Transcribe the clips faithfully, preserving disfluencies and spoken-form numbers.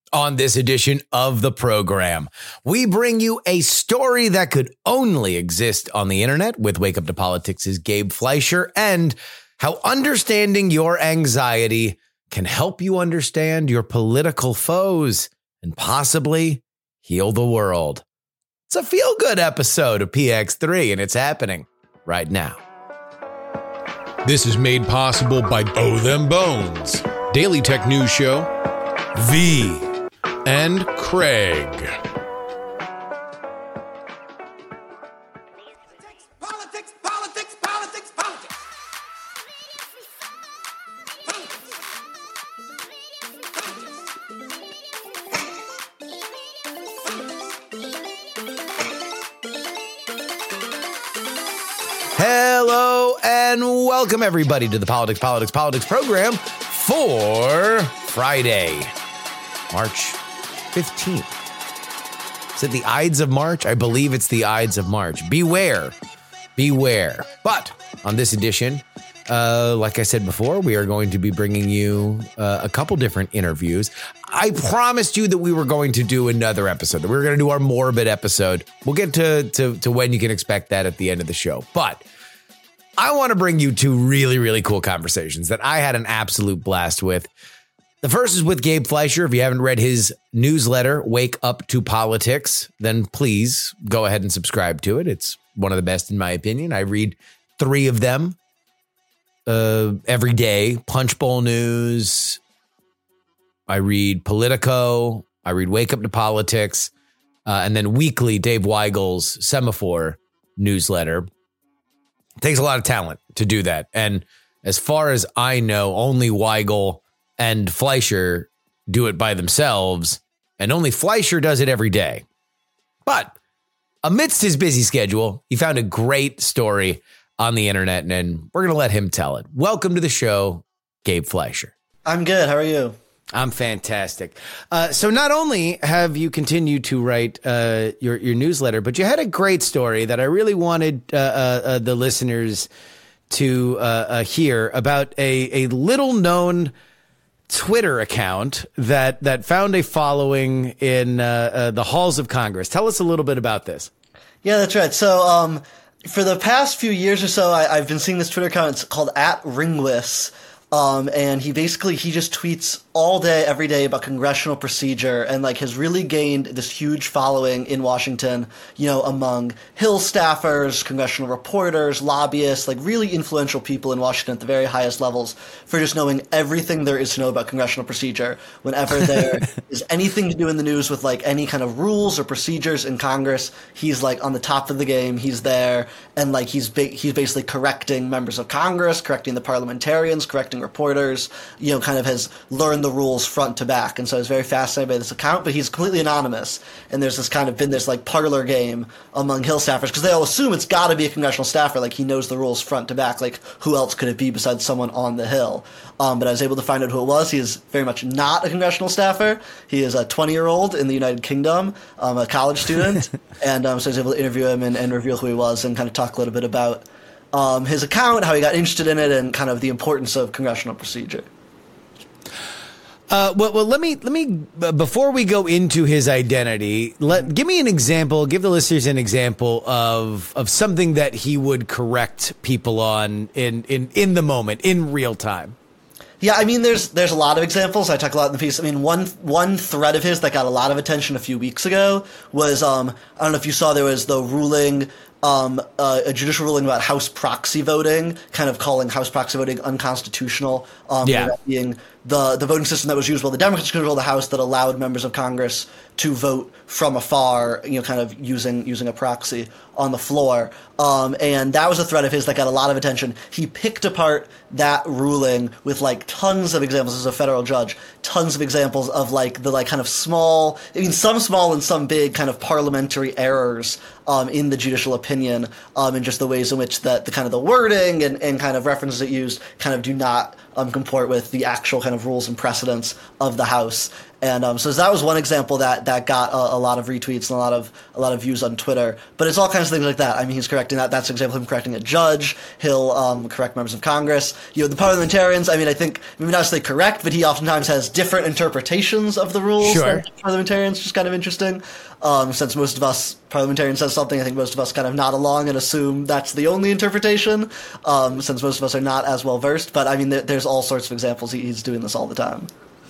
On this edition of the program, we bring you a story that could only exist on the internet with Wake Up to Politics' Gabe Fleischer, and how understanding your anxiety can help you understand your political foes and possibly heal the world. It's a feel-good episode of P X three, and it's happening right now. This is made possible by Oh Them Bones, Daily Tech News Show, V, and Craig. Politics, politics, politics, politics. Hello and welcome everybody to the Politics, Politics, Politics program for Friday, March fifteenth. Is it the Ides of March? I believe it's the Ides of March. Beware, beware. But on this edition, uh, like I said before, we are going to be bringing you uh, a couple different interviews. I promised you that we were going to do another episode, that we were going to do our morbid episode. We'll get to, to, to when you can expect that at the end of the show. But I want to bring you two really, really cool conversations that I had an absolute blast with. The first is with Gabe Fleischer. If you haven't read his newsletter, Wake Up to Politics, then please go ahead and subscribe to it. It's one of the best in my opinion. I read three of them uh, every day. Punch Bowl News. I read Politico. I read Wake Up to Politics. Uh, and then weekly Dave Weigel's Semaphore newsletter. It takes a lot of talent to do that. And as far as I know, only Weigel and Fleischer do it by themselves, and only Fleischer does it every day. But amidst his busy schedule, he found a great story on the internet, and we're going to let him tell it. Welcome to the show, Gabe Fleischer. I'm good. How are you? I'm fantastic. Uh, so not only have you continued to write uh, your, your newsletter, but you had a great story that I really wanted uh, uh, uh, the listeners to uh, uh, hear about a, a little known Twitter account that that found a following in uh, uh, the halls of Congress. Tell us a little bit about this. Yeah, that's right. So um, for the past few years or so, I, I've been seeing this Twitter account. It's called at Ringwis. Um, and he basically, he just tweets all day, every day about congressional procedure, and like has really gained this huge following in Washington, you know, among Hill staffers, congressional reporters, lobbyists, like really influential people in Washington at the very highest levels for just knowing everything there is to know about congressional procedure. Whenever there is anything to do in the news with like any kind of rules or procedures in Congress, he's like on the top of the game. He's there, and like he's ba- he's basically correcting members of Congress, correcting the parliamentarians, correcting reporters, you know, kind of has learned the rules front to back. And so I was very fascinated by this account, but he's completely anonymous. And there's this kind of been this like parlor game among Hill staffers because they all assume it's got to be a congressional staffer. Like he knows the rules front to back. Like who else could it be besides someone on the Hill? Um, but I was able to find out who it was. He is very much not a congressional staffer. He is a twenty year old in the United Kingdom, um, a college student. and um, so I was able to interview him and, and reveal who he was and kind of talk a little bit about Um, his account, how he got interested in it, and kind of the importance of congressional procedure. Uh, well, well, let me let me before we go into his identity, let give me an example. Give the listeners an example of of something that he would correct people on in in in the moment, in real time. Yeah, I mean, there's there's a lot of examples. I talk a lot in the piece. I mean, one one thread of his that got a lot of attention a few weeks ago was um, I don't know if you saw, there was the ruling. Um, uh, a judicial ruling about House proxy voting, kind of calling House proxy voting unconstitutional. Um, yeah. That being the the voting system that was used while the Democrats controlled the House that allowed members of Congress to vote from afar, you know, kind of using using a proxy on the floor. Um, and that was a thread of his that got a lot of attention. He picked apart that ruling with like tons of examples as a federal judge, tons of examples of like the like kind of small, I mean, some small and some big kind of parliamentary errors um, in the judicial opinion, um, and just the ways in which that the kind of the wording and, and kind of references it used kind of do not um, comport with the actual kind of rules and precedents of the House. And um, so that was one example that that got a, a lot of retweets and a lot of a lot of views on Twitter. But it's all kinds of things like that. I mean, he's correcting that. That's an example of him correcting a judge. He'll um, correct members of Congress. You know, the parliamentarians. I mean, I think maybe not necessarily correct, but he oftentimes has different interpretations of the rules. Sure. Than parliamentarians, which is kind of interesting. Um, since most of us parliamentarians says something, I think most of us kind of nod along and assume that's the only interpretation. Um, since most of us are not as well versed. But I mean, there, there's all sorts of examples. He, he's doing this all the time.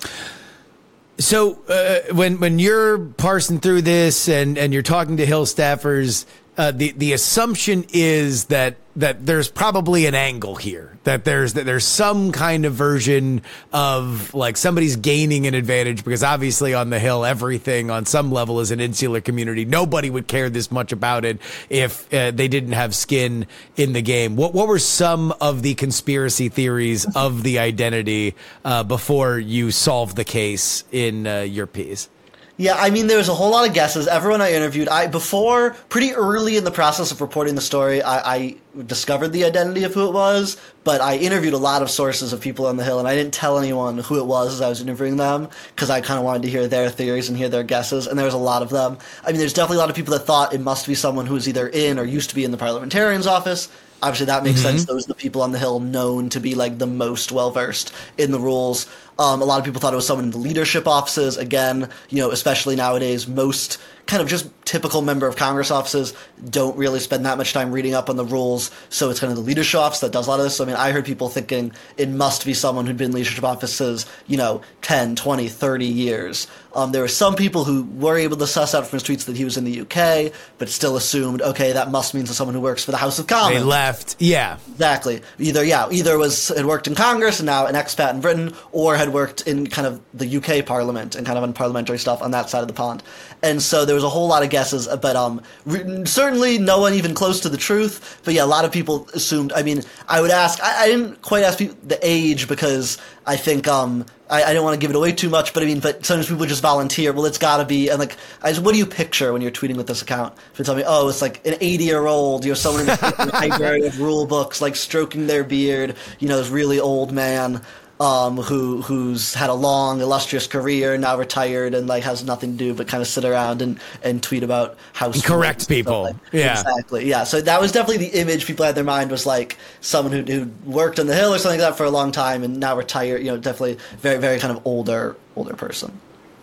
So uh, when when you're parsing through this and, and you're talking to Hill staffers, uh, the the assumption is that that there's probably an angle here, that there's that there's some kind of version of like somebody's gaining an advantage, because obviously on the Hill, everything on some level is an insular community. Nobody would care this much about it if uh, they didn't have skin in the game. What what were some of the conspiracy theories of the identity uh, before you solved the case in uh, your piece? Yeah, I mean, there was a whole lot of guesses. Everyone I interviewed, I before, pretty early in the process of reporting the story, I, I discovered the identity of who it was, but I interviewed a lot of sources of people on the Hill, and I didn't tell anyone who it was as I was interviewing them, because I kind of wanted to hear their theories and hear their guesses, and there was a lot of them. I mean, there's definitely a lot of people that thought it must be someone who was either in or used to be in the parliamentarian's office. Obviously, that makes mm-hmm. sense. Those are the people on the Hill known to be like the most well-versed in the rules. Um, a lot of people thought it was someone in the leadership offices. Again, you know, especially nowadays, most kind of just typical member of Congress offices don't really spend that much time reading up on the rules. So it's kind of the leadership office that does a lot of this. So, I mean, I heard people thinking it must be someone who'd been in leadership offices, you know, ten, twenty, thirty years. Um, there were some people who were able to suss out from his tweets that he was in the U K, but still assumed, okay, that must mean someone who works for the House of Commons. They left. Yeah. Exactly. Either, yeah, either was had worked in Congress and now an expat in Britain, or had worked in kind of the U K Parliament and kind of on parliamentary stuff on that side of the pond. And so there was a whole lot of guesses, but um, re- certainly no one even close to the truth. But yeah, a lot of people assumed. I mean, I would ask. I, I didn't quite ask people the age, because I think um, I, I didn't want to give it away too much. But I mean, but sometimes people just volunteer. Well, it's got to be. And like, I just, what do you picture when you're tweeting with this account? If you tell me, oh, it's like an eighty-year-old, you know, someone in a library of rule books, like stroking their beard, you know, this really old man. Um, who who's had a long, illustrious career, now retired, and like has nothing to do but kind of sit around and, and tweet about how correct people. Like. Yeah, exactly. Yeah, so that was definitely the image people had in their mind, was like someone who who worked on the Hill or something like that for a long time and now retired. You know, definitely very very kind of older older person.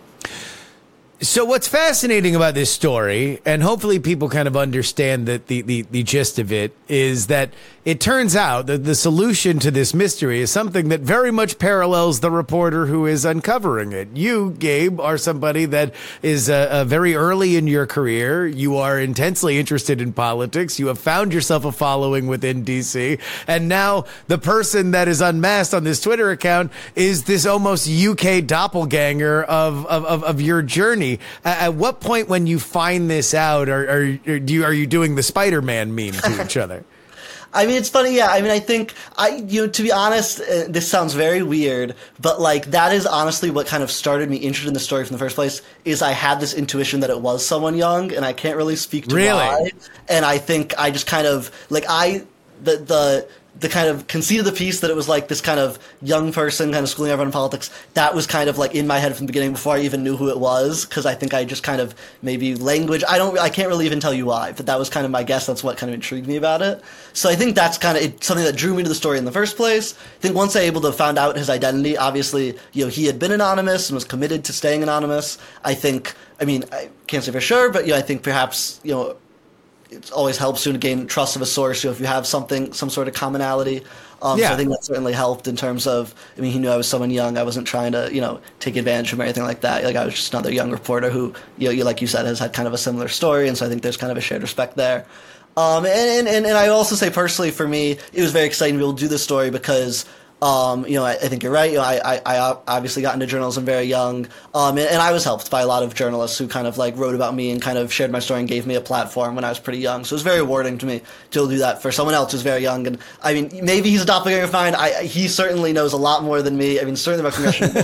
So what's fascinating about this story, and hopefully people kind of understand that the, the, the gist of it, is that it turns out that the solution to this mystery is something that very much parallels the reporter who is uncovering it. You, Gabe, are somebody that is uh, uh, very early in your career. You are intensely interested in politics. You have found yourself a following within D C. And now the person that is unmasked on this Twitter account is this almost U K doppelganger of, of, of, of your journey. At what point when you find this out, are, are, do you, are you doing the Spider-Man meme to each other? I mean, it's funny, yeah. I mean, I think, I, you know, to be honest, uh, this sounds very weird, but like, that is honestly what kind of started me interested in the story from the first place, is I had this intuition that it was someone young, and I can't really speak to really? why. And I think I just kind of, like, I, the, the, the kind of conceit of the piece that it was like this kind of young person kind of schooling everyone in politics, that was kind of like in my head from the beginning before I even knew who it was, because I think I just kind of maybe language, I don't, I can't really even tell you why, but that was kind of my guess. That's what kind of intrigued me about it. So I think that's kind of it, something that drew me to the story in the first place. I think once I was able to find out his identity, obviously, you know, he had been anonymous and was committed to staying anonymous. I think, I mean, I can't say for sure, but you know, I think perhaps, you know, it always helps you to gain trust of a source, you know, if you have something, some sort of commonality. Um, yeah. So I think that certainly helped in terms of, I mean, he knew I was someone young. I wasn't trying to, you know, take advantage of him or anything like that. Like, I was just another young reporter who, you know, you, like you said, has had kind of a similar story. And so I think there's kind of a shared respect there. Um, and, and, and I also say personally for me, it was very exciting to be able to do this story because, Um, you know, I, I think you're right. You know, I, I, I obviously got into journalism very young, um, and, and I was helped by a lot of journalists who kind of like wrote about me and kind of shared my story and gave me a platform when I was pretty young. So it was very rewarding to me to do that for someone else who's very young. And I mean, maybe he's a doppelganger of mine. I, he certainly knows a lot more than me. I mean, certainly about congressional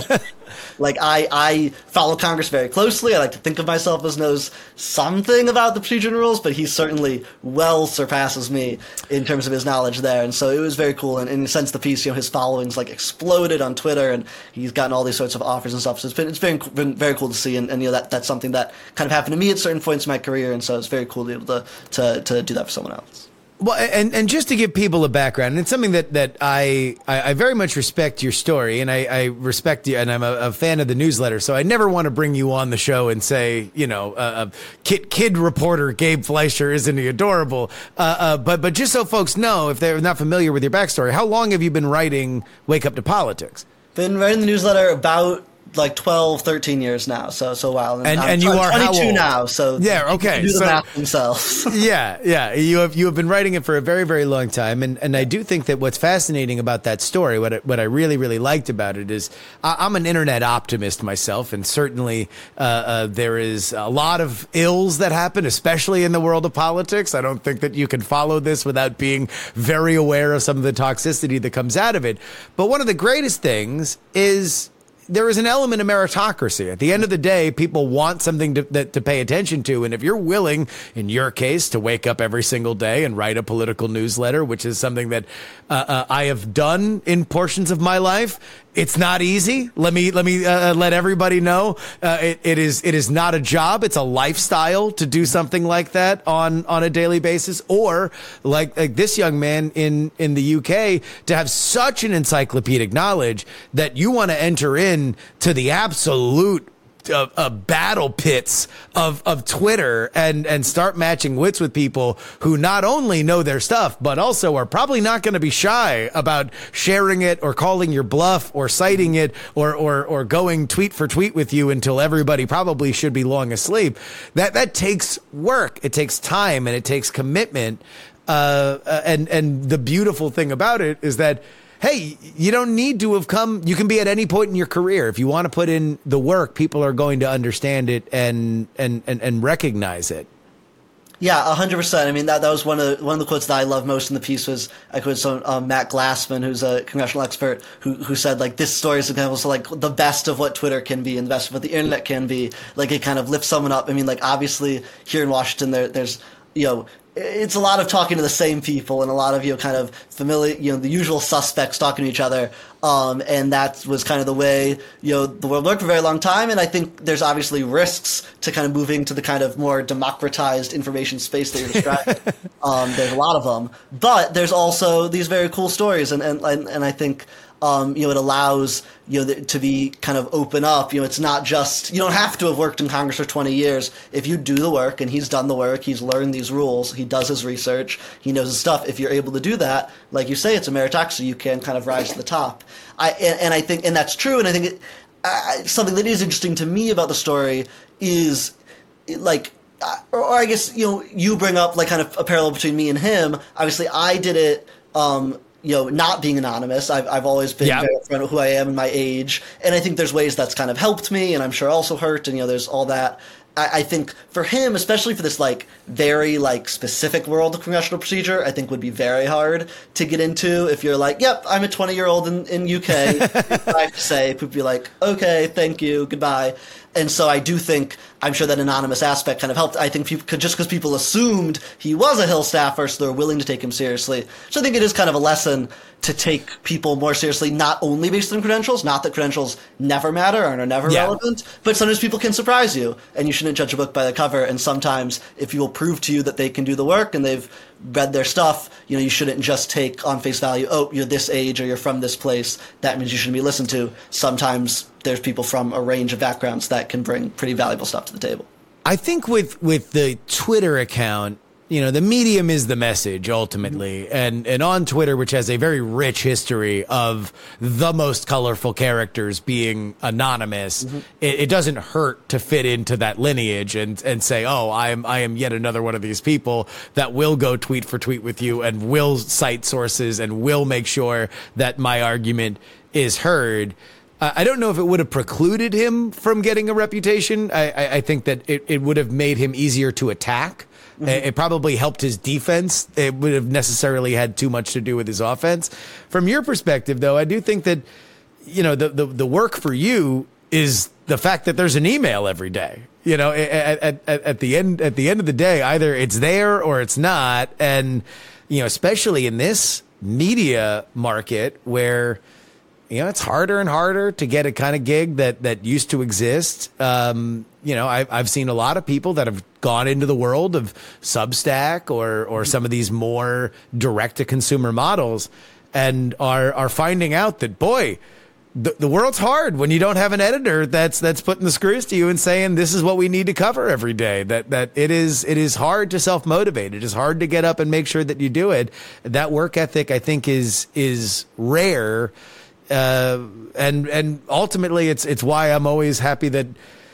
Like, I, I follow Congress very closely. I like to think of myself as knows something about the procedure and rules, but he certainly well surpasses me in terms of his knowledge there. And so it was very cool. And in a sense, the piece, you know, his following's like exploded on Twitter, and he's gotten all these sorts of offers and stuff. So it's been it's been, been very cool to see. And, and you know, that that's something that kind of happened to me at certain points in my career. And so it's very cool to be able to to, to do that for someone else. Well, and, and just to give people a background, and it's something that, that I, I, I very much respect your story, and I, I respect you, and I'm a, a fan of the newsletter, so I never want to bring you on the show and say, you know, uh, kid, kid reporter Gabe Fleischer, isn't he adorable? Uh, uh, but, but just so folks know, if they're not familiar with your backstory, how long have you been writing Wake Up to Politics? Been writing the newsletter about like twelve, thirteen years now, so so a while. And, and, and you are twenty-two how old? now, so yeah, okay. do the so, math themselves. yeah, yeah. You have you have been writing it for a very, very long time, and, and I do think that what's fascinating about that story, what I, what I really, really liked about it is I, I'm an internet optimist myself, and certainly uh, uh, there is a lot of ills that happen, especially in the world of politics. I don't think that you can follow this without being very aware of some of the toxicity that comes out of it. But one of the greatest things is there is an element of meritocracy. At the end of the day, people want something to, that, to pay attention to. And if you're willing, in your case, to wake up every single day and write a political newsletter, which is something that uh, uh, I have done in portions of my life, it's not easy. Let me let me uh, let everybody know. Uh, it, it is it is not a job. It's a lifestyle to do something like that on, on a daily basis. Or like, like this young man in, in the U K, to have such an encyclopedic knowledge that you want to enter in to the absolute Uh, uh, battle pits of, of Twitter and, and start matching wits with people who not only know their stuff, but also are probably not going to be shy about sharing it or calling your bluff or citing it or, or, or going tweet for tweet with you until everybody probably should be long asleep. That, that takes work. It takes time and it takes commitment. Uh, and, and the beautiful thing about it is that, hey, you don't need to have come. You can be at any point in your career. If you want to put in the work, people are going to understand it and and, and, and recognize it. Yeah, one hundred percent. I mean, that, that was one of the, one of the quotes that I love most in the piece was I quoted some um, Matt Glassman, who's a congressional expert, who who said, like, this story is examples of, like, the best of what Twitter can be and the best of what the internet can be. Like, it kind of lifts someone up. I mean, like, obviously, here in Washington, there there's, you know, it's a lot of talking to the same people and a lot of, you know, kind of familiar, you know, the usual suspects talking to each other. Um, and that was kind of the way, you know, the world worked for a very long time. And I think there's obviously risks to kind of moving to the kind of more democratized information space that you're describing. um, there's a lot of them. But there's also these very cool stories. And, and, and I think, Um, you know, it allows, you know, the, to be kind of open up. You know, it's not just, you don't have to have worked in Congress for twenty years. If you do the work, and he's done the work, he's learned these rules, he does his research, he knows his stuff. If you're able to do that, like you say, it's a meritocracy. You can kind of rise to the top. I and, and I think, and that's true. And I think it, uh, something that is interesting to me about the story is, like, or, or I guess, you know, you bring up like kind of a parallel between me and him. Obviously, I did it. Um, you know, not being anonymous. I've, I've always been yep. very upfront of who I am and my age. And I think there's ways that's kind of helped me and I'm sure also hurt. And, you know, there's all that. I, I think for him, especially for this, like, very, like, specific world of congressional procedure, I think would be very hard to get into if you're like, yep, I'm a twenty-year-old in, in U K. I have to say, people would be like, okay, thank you, goodbye. And so I do think, I'm sure that anonymous aspect kind of helped. I think people, just because people assumed he was a Hill staffer, so they're willing to take him seriously. So I think it is kind of a lesson to take people more seriously, not only based on credentials, not that credentials never matter and are never yeah. relevant, but sometimes people can surprise you, and you shouldn't judge a book by the cover. And sometimes if you will prove to you that they can do the work and they've read their stuff, you know, you shouldn't just take on face value, oh, you're this age or you're from this place, that means you shouldn't be listened to. Sometimes there's people from a range of backgrounds that can bring pretty valuable stuff to the table. I think with, with the Twitter account, you know, the medium is the message ultimately. Mm-hmm. And, and on Twitter, which has a very rich history of the most colorful characters being anonymous, mm-hmm. it, it doesn't hurt to fit into that lineage and, and say, oh, I am, I am yet another one of these people that will go tweet for tweet with you and will cite sources and will make sure that my argument is heard. I don't know if it would have precluded him from getting a reputation. I, I, I think that it, it would have made him easier to attack. Mm-hmm. It probably helped his defense. It would have necessarily had too much to do with his offense. From your perspective, though, I do think that, you know, the, the, the work for you is the fact that there's an email every day. You know, at, at, at, at the end at the end of the day, either it's there or it's not. And, you know, especially in this media market where, you know, it's harder and harder to get a kind of gig that, that used to exist. Um, you know, I've, I've seen a lot of people that have gone into the world of Substack or, or some of these more direct to consumer models and are, are finding out that, boy, the, the world's hard when you don't have an editor that's, that's putting the screws to you and saying, this is what we need to cover every day. That, that it is, it is hard to self-motivate. It is hard to get up and make sure that you do it. That work ethic, I think, is, is rare. Uh, and, and ultimately it's, it's why I'm always happy that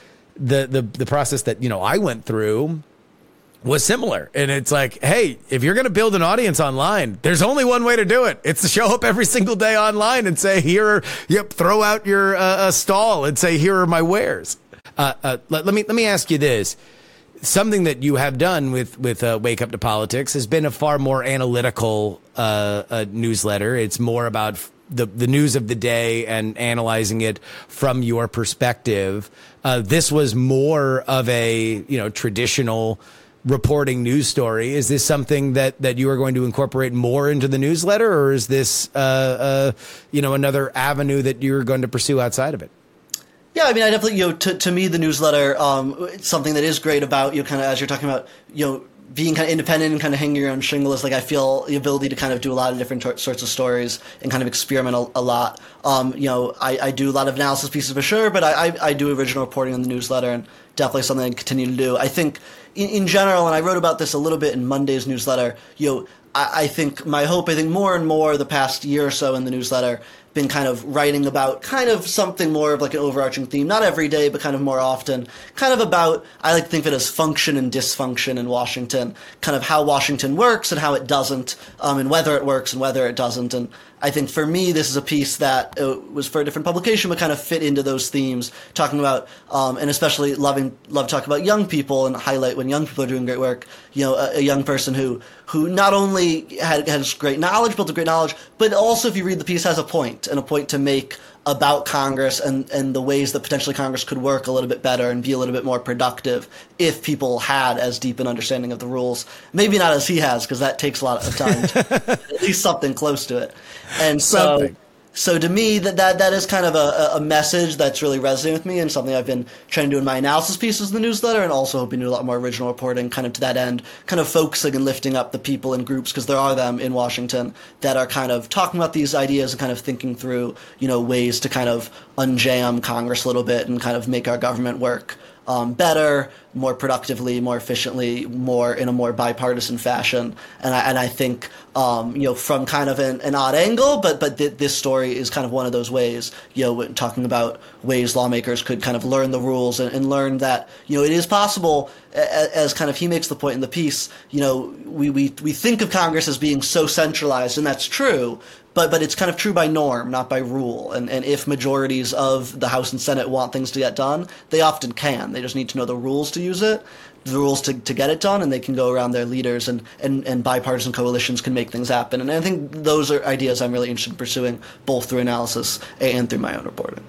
the, the, the process that, you know, I went through was similar. And it's like, hey, if you're going to build an audience online, there's only one way to do it. It's to show up every single day online and say, here are, yep, throw out your uh, stall and say, here are my wares. Uh, uh, let, let me, let me ask you this. Something that you have done with, with uh, Wake Up to Politics has been a far more analytical uh, uh, newsletter. It's more about f- the, the news of the day and analyzing it from your perspective. Uh, this was more of a, you know, traditional reporting news story. Is this something that, that you are going to incorporate more into the newsletter, or is this, uh, uh, you know, another avenue that you're going to pursue outside of it? Yeah, I mean, I definitely, you know, to, to me, the newsletter, um, it's something that is great about, you know, kind of, as you're talking about, you know, being kind of independent and kind of hanging your own shingle is like, I feel the ability to kind of do a lot of different tor- sorts of stories and kind of experiment a, a lot. Um, you know, I, I do a lot of analysis pieces for sure, but I, I, I do original reporting on the newsletter, and definitely something I continue to do. I think in, in general, and I wrote about this a little bit in Monday's newsletter, you know, I, I think my hope, I think more and more the past year or so in the newsletter, been kind of writing about kind of something more of like an overarching theme, not every day, but kind of more often, kind of about, I like to think of it as function and dysfunction in Washington, kind of how Washington works and how it doesn't, um, and whether it works and whether it doesn't. And I think for me, this is a piece that uh, was for a different publication, but kind of fit into those themes, talking about, um, and especially loving, love talking about young people and highlight when young people are doing great work. You know, a, a young person who, who not only had, has great knowledge, built a great knowledge, but also, if you read the piece, has a point and a point to make about Congress and, and the ways that potentially Congress could work a little bit better and be a little bit more productive if people had as deep an understanding of the rules. Maybe not as he has, because that takes a lot of time to at least something close to it. And so, Something. so to me, that, that that is kind of a, a message that's really resonating with me, and something I've been trying to do in my analysis pieces in the newsletter, and also hoping to do a lot more original reporting kind of to that end, kind of focusing and lifting up the people and groups, because there are them in Washington that are kind of talking about these ideas and kind of thinking through, you know, ways to kind of unjam Congress a little bit and kind of make our government work Um, better, more productively, more efficiently, more in a more bipartisan fashion. And I, and I think, um, you know, from kind of an, an odd angle, but but th- this story is kind of one of those ways, you know, when talking about ways lawmakers could kind of learn the rules and, and learn that, you know, it is possible, as, as kind of he makes the point in the piece, you know, we, we, we think of Congress as being so centralized, and that's true. But but it's kind of true by norm, not by rule. And and if majorities of the House and Senate want things to get done, they often can. They just need to know the rules to use it, the rules to, to get it done, and they can go around their leaders, and, and, and bipartisan coalitions can make things happen. And I think those are ideas I'm really interested in pursuing, both through analysis and through my own reporting.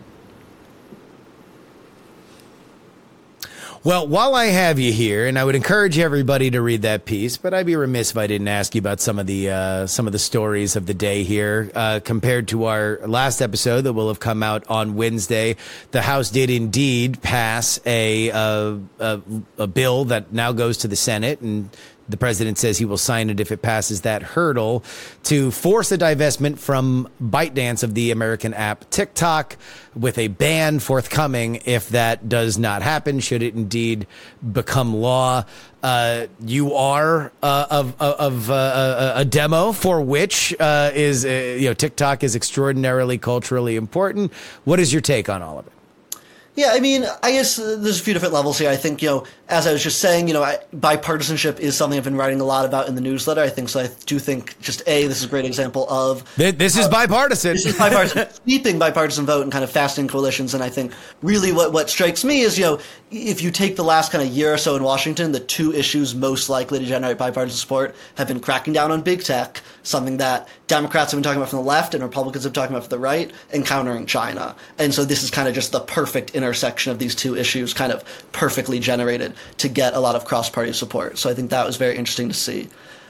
Well, while I have you here, and I would encourage everybody to read that piece, but I'd be remiss if I didn't ask you about some of the uh, some of the stories of the day here. Uh, compared to our last episode that will have come out on Wednesday, the House did indeed pass a uh, a, a bill that now goes to the Senate, and the president says he will sign it if it passes that hurdle, to force a divestment from ByteDance of the American app TikTok, with a ban forthcoming if that does not happen, should it indeed become law. Uh, you are uh, of, of uh, a demo for which uh, is, uh, you know, TikTok is extraordinarily culturally important. What is your take on all of it? Yeah, I mean, I guess uh, there's a few different levels here. I think, you know, as I was just saying, you know, I, bipartisanship is something I've been writing a lot about in the newsletter. I think so. I do think just A, this is a great example of Th- This is uh, bipartisan. This is bipartisan, sweeping bipartisan vote and kind of fasting coalitions. And I think really what, what strikes me is, you know, if you take the last kind of year or so in Washington, the two issues most likely to generate bipartisan support have been cracking down on big tech, something that Democrats have been talking about from the left and Republicans have been talking about from the right, and countering China. And so this is kind of just the perfect intersection of these two issues kind of perfectly generated to get a lot of cross-party support. So I think that was very interesting to see.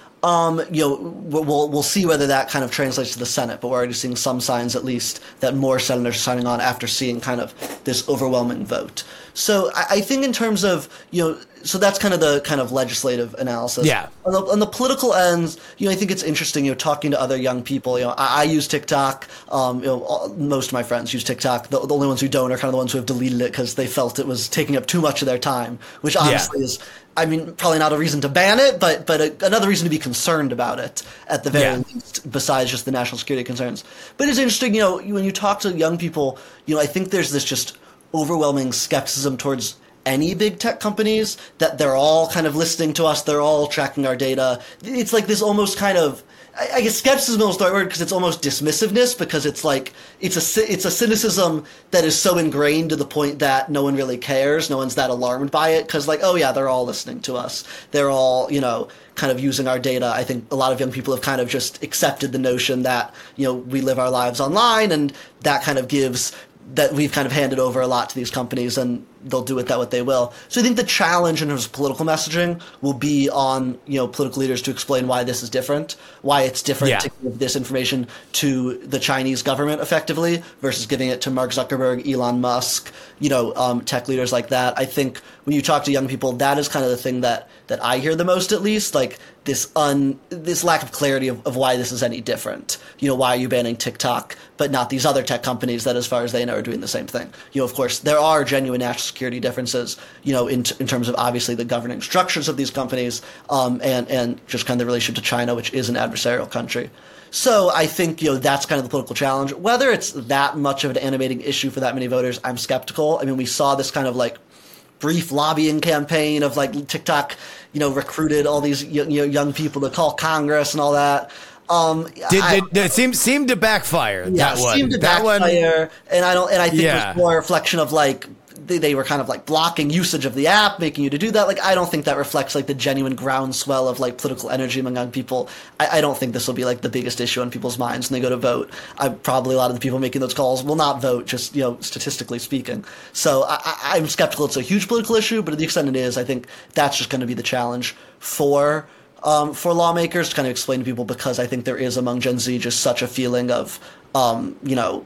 Um, you know, we'll we'll see whether that kind of translates to the Senate, but we're already seeing some signs, at least, that more senators are signing on after seeing kind of this overwhelming vote. So I, I think in terms of, you know, so that's kind of the kind of legislative analysis. Yeah. On the, on the political ends, you know, I think it's interesting, you know, talking to other young people. You know, I, I use TikTok. Um, you know, all, most of my friends use TikTok. The, the only ones who don't are kind of the ones who have deleted it because they felt it was taking up too much of their time, which honestly yeah. is, I mean, probably not a reason to ban it, but but a, another reason to be concerned about it at the very yeah. least, besides just the national security concerns. But it's interesting, you know, when you talk to young people, you know, I think there's this just overwhelming skepticism towards any big tech companies, that they're all kind of listening to us, they're all tracking our data. It's like this almost kind of, I guess skepticism is the right word because it's almost dismissiveness, because it's like it's a it's a cynicism that is so ingrained to the point that no one really cares, no one's that alarmed by it, because like, oh yeah, they're all listening to us, they're all, you know, kind of using our data. I think a lot of young people have kind of just accepted the notion that, you know, we live our lives online, and that kind of gives that we've kind of handed over a lot to these companies, and they'll do with that what they will. So I think the challenge in terms of political messaging will be on, you know, political leaders to explain why this is different, why it's different yeah. to give this information to the Chinese government effectively versus giving it to Mark Zuckerberg, Elon Musk, you know, um, tech leaders like that. I think when you talk to young people, that is kind of the thing that, that I hear the most, at least, like this un this lack of clarity of, of why this is any different. You know, why are you banning TikTok but not these other tech companies that, as far as they know, are doing the same thing? You know, of course, there are genuine national security differences, you know, in, in terms of obviously the governing structures of these companies, um, and, and just kind of the relationship to China, which is an adversarial country. So I think, you know, that's kind of the political challenge. Whether it's that much of an animating issue for that many voters, I'm skeptical. I mean, we saw this kind of like brief lobbying campaign of like TikTok, you know, recruited all these you know, young people to call Congress and all that. Um, did, I, did, did it seem seemed to backfire? Yeah, that one. seemed to that backfire, one, and I don't. And I think yeah. it was more a reflection of like they, they were kind of like blocking usage of the app, making you to do that. Like, I don't think that reflects like the genuine groundswell of like political energy among young people. I, I don't think this will be like the biggest issue on people's minds when they go to vote. I probably a lot of the people making those calls will not vote, just, you know, statistically speaking. So I, I, I'm skeptical it's a huge political issue, but to the extent it is, I think that's just going to be the challenge for. Um, for lawmakers to kind of explain to people, because I think there is among Gen Z just such a feeling of, um, you know,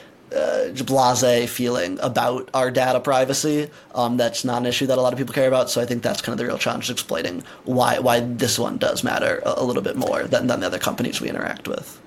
uh, blasé feeling about our data privacy. Um, that's not an issue that a lot of people care about. So I think that's kind of the real challenge, is explaining why why this one does matter a, a little bit more than, than the other companies we interact with.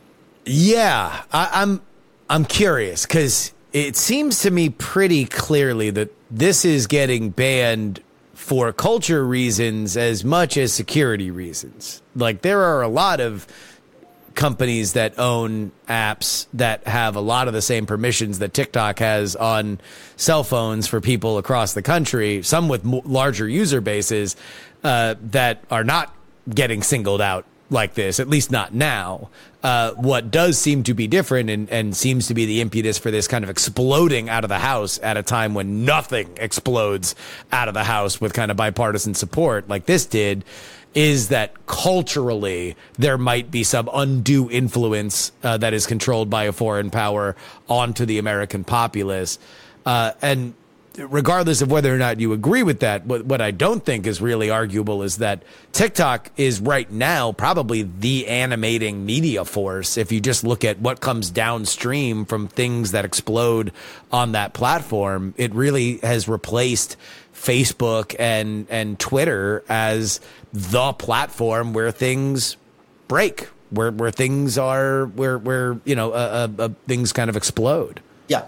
Yeah, I, I'm I'm curious, because it seems to me pretty clearly that this is getting banned for culture reasons as much as security reasons. Like, there are a lot of companies that own apps that have a lot of the same permissions that TikTok has on cell phones for people across the country, some with mo- larger user bases, uh, that are not getting singled out like this, at least not now. Uh, what does seem to be different, and, and seems to be the impetus for this kind of exploding out of the House at a time when nothing explodes out of the House with kind of bipartisan support like this did, is that culturally there might be some undue influence uh, that is controlled by a foreign power onto the American populace. Uh, and regardless of whether or not you agree with that, what, what I don't think is really arguable is that TikTok is right now probably the animating media force. If you just look at what comes downstream from things that explode on that platform, it really has replaced Facebook and, and Twitter as the platform where things break, where, where things are, where, where, you know, uh, uh, uh, things kind of explode. Yeah.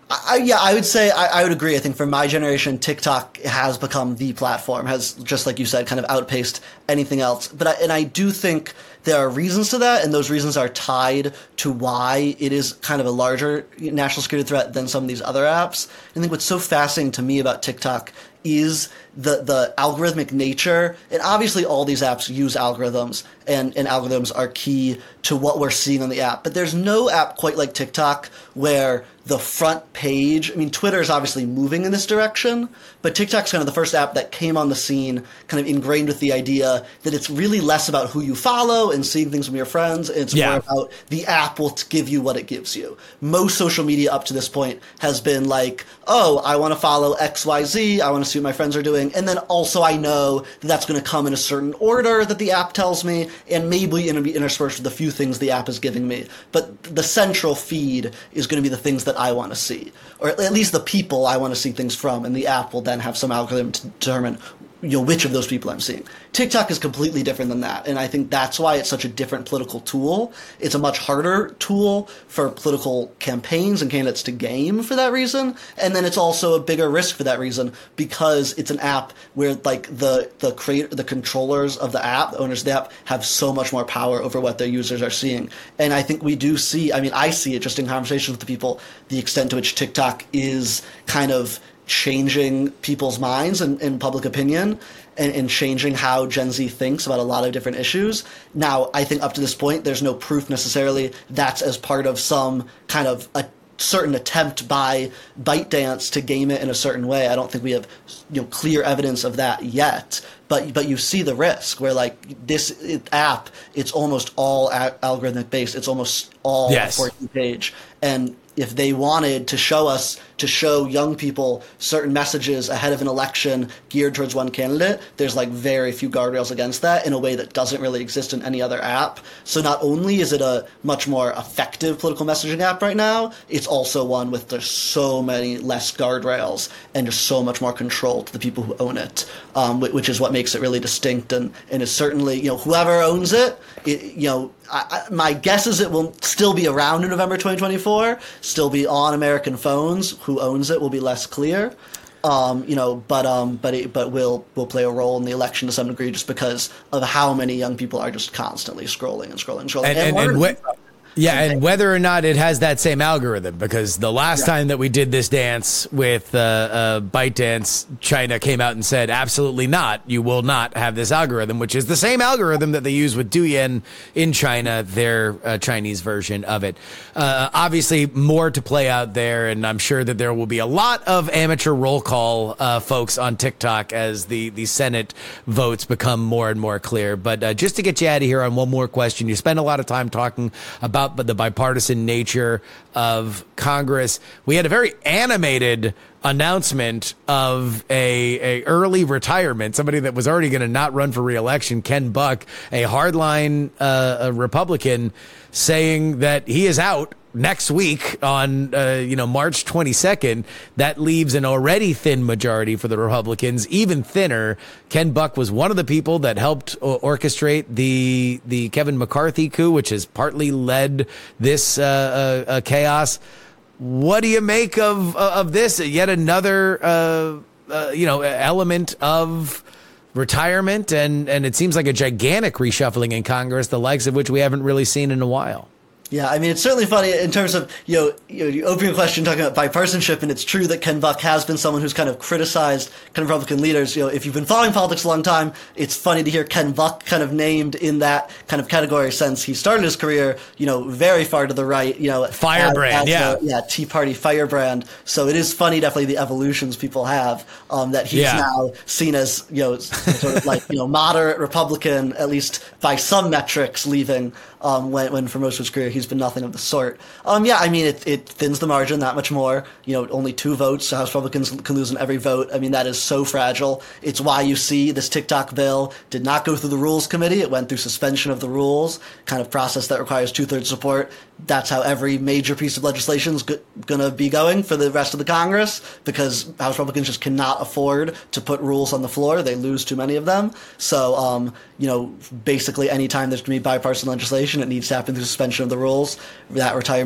I, yeah, I would say I, I would agree. I think for my generation, TikTok has become the platform, has, just like you said, kind of outpaced anything else. But I, and I do think there are reasons to that, and those reasons are tied to why it is kind of a larger national security threat than some of these other apps. I think what's so fascinating to me about TikTok is the the algorithmic nature, and obviously all these apps use algorithms, and, and algorithms are key to what we're seeing on the app. But there's no app quite like TikTok where the front page, I mean, Twitter is obviously moving in this direction, but TikTok's kind of the first app that came on the scene kind of ingrained with the idea that it's really less about who you follow and seeing things from your friends. It's Yeah. more about the app will give you what it gives you. Most social media up to this point has been like, oh, I want to follow X Y Z, I want to see what my friends are doing, and then also I know that that's going to come in a certain order that the app tells me, and maybe it'll be interspersed with a few things the app is giving me. But the central feed is going to be the things that I want to see, or at least the people I want to see things from, and the app will then have some algorithm to determine, you know, which of those people I'm seeing. TikTok is completely different than that, and I think that's why it's such a different political tool. It's a much harder tool for political campaigns and candidates to game for that reason, and then it's also a bigger risk for that reason because it's an app where like the the creator, the controllers of the app, the owners of the app, have so much more power over what their users are seeing. And I think we do see, I mean, I see it just in conversations with the people, the extent to which TikTok is kind of changing people's minds and, and public opinion and, and changing how Gen Z thinks about a lot of different issues. Now, I think up to this point, there's no proof necessarily that's as part of some kind of a certain attempt by ByteDance to game it in a certain way. I don't think we have, you know, clear evidence of that yet. But but you see the risk where like this app, it's almost all a- algorithmic based. It's almost all Yes. for each page. And if they wanted to show us, to show young people certain messages ahead of an election geared towards one candidate, there's like very few guardrails against that in a way that doesn't really exist in any other app. So not only is it a much more effective political messaging app right now, it's also one with there's so many less guardrails and just so much more control to the people who own it, um, which is what makes it really distinct and, and is certainly, you know, whoever owns it, it you know, I, I, my guess is it will still be around in November twenty twenty-four, still be on American phones. Who owns it will be less clear, um, you know, but um, but it, but will will play a role in the election to some degree just because of how many young people are just constantly scrolling and scrolling and scrolling. And, and, and, and wh- yeah, and whether or not it has that same algorithm, because the last yeah. time that we did this dance with uh, uh, ByteDance, China came out and said, absolutely not, you will not have this algorithm, which is the same algorithm that they use with Douyin in China, their uh, Chinese version of it. Uh, obviously, more to play out there, and I'm sure that there will be a lot of amateur roll call uh, folks on TikTok as the, the Senate votes become more and more clear. But uh, just to get you out of here on one more question, you spend a lot of time talking about but the bipartisan nature of Congress. We had a very animated announcement of a, a early retirement, somebody that was already going to not run for re-election, Ken Buck, a hardline uh, a Republican, saying that he is out next week on, uh, you know, March twenty-second. That leaves an already thin majority for the Republicans, even thinner. Ken Buck was one of the people that helped o- orchestrate the the Kevin McCarthy coup, which has partly led this uh, uh, uh, chaos. What do you make of of this? Yet another, uh, uh, you know, element of retirement, and and it seems like a gigantic reshuffling in Congress, the likes of which we haven't really seen in a while. Yeah, I mean, it's certainly funny in terms of, you know, you, know, you open your question talking about bipartisanship, and it's true that Ken Buck has been someone who's kind of criticized kind of Republican leaders. You know, if you've been following politics a long time, it's funny to hear Ken Buck kind of named in that kind of category since he started his career, you know, very far to the right, you know. Firebrand, yeah. A, yeah, Tea Party firebrand. So it is funny, definitely, the evolutions people have, um, that he's yeah. now seen as, you know, sort of like, you know, moderate Republican, at least by some metrics, leaving. Um, when, when for most of his career he's been nothing of the sort. Um, yeah, I mean, it, it thins the margin that much more. You know, only two votes, so House Republicans can lose in every vote. I mean, that is so fragile. It's why you see this TikTok bill did not go through the Rules Committee. It went through suspension of the rules, kind of process that requires two-thirds support. That's how every major piece of legislation is go- going to be going for the rest of the Congress, because House Republicans just cannot afford to put rules on the floor. They lose too many of them. So, um, you know, basically anytime there's going to be bipartisan legislation, it needs to happen through suspension of the rules. That retirement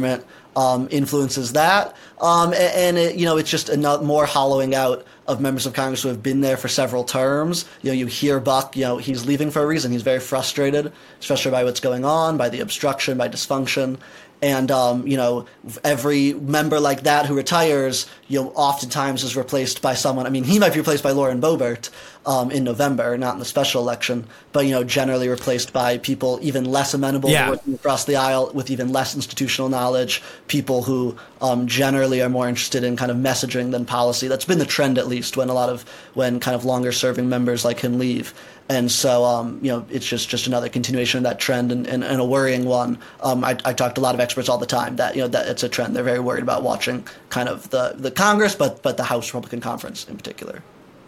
um, influences that. Um, and, and it, you know, it's just a more hollowing out of members of Congress who have been there for several terms. You know, you hear Buck, you know, he's leaving for a reason. He's very frustrated, especially by what's going on, by the obstruction, by dysfunction. And, um, you know, every member like that who retires, you know, oftentimes is replaced by someone. I mean, he might be replaced by Lauren Boebert um, in November, not in the special election, but, you know, generally replaced by people even less amenable Yeah. to working across the aisle with even less institutional knowledge, people who um, generally are more interested in kind of messaging than policy. That's been the trend, at least, when a lot of, when kind of longer serving members like him leave. And so, um, you know, it's just, just another continuation of that trend and, and, and a worrying one. Um, I, I talk to a lot of experts all the time that, you know, that it's a trend. They're very worried about watching kind of the, the Congress, but but the House Republican Conference in particular.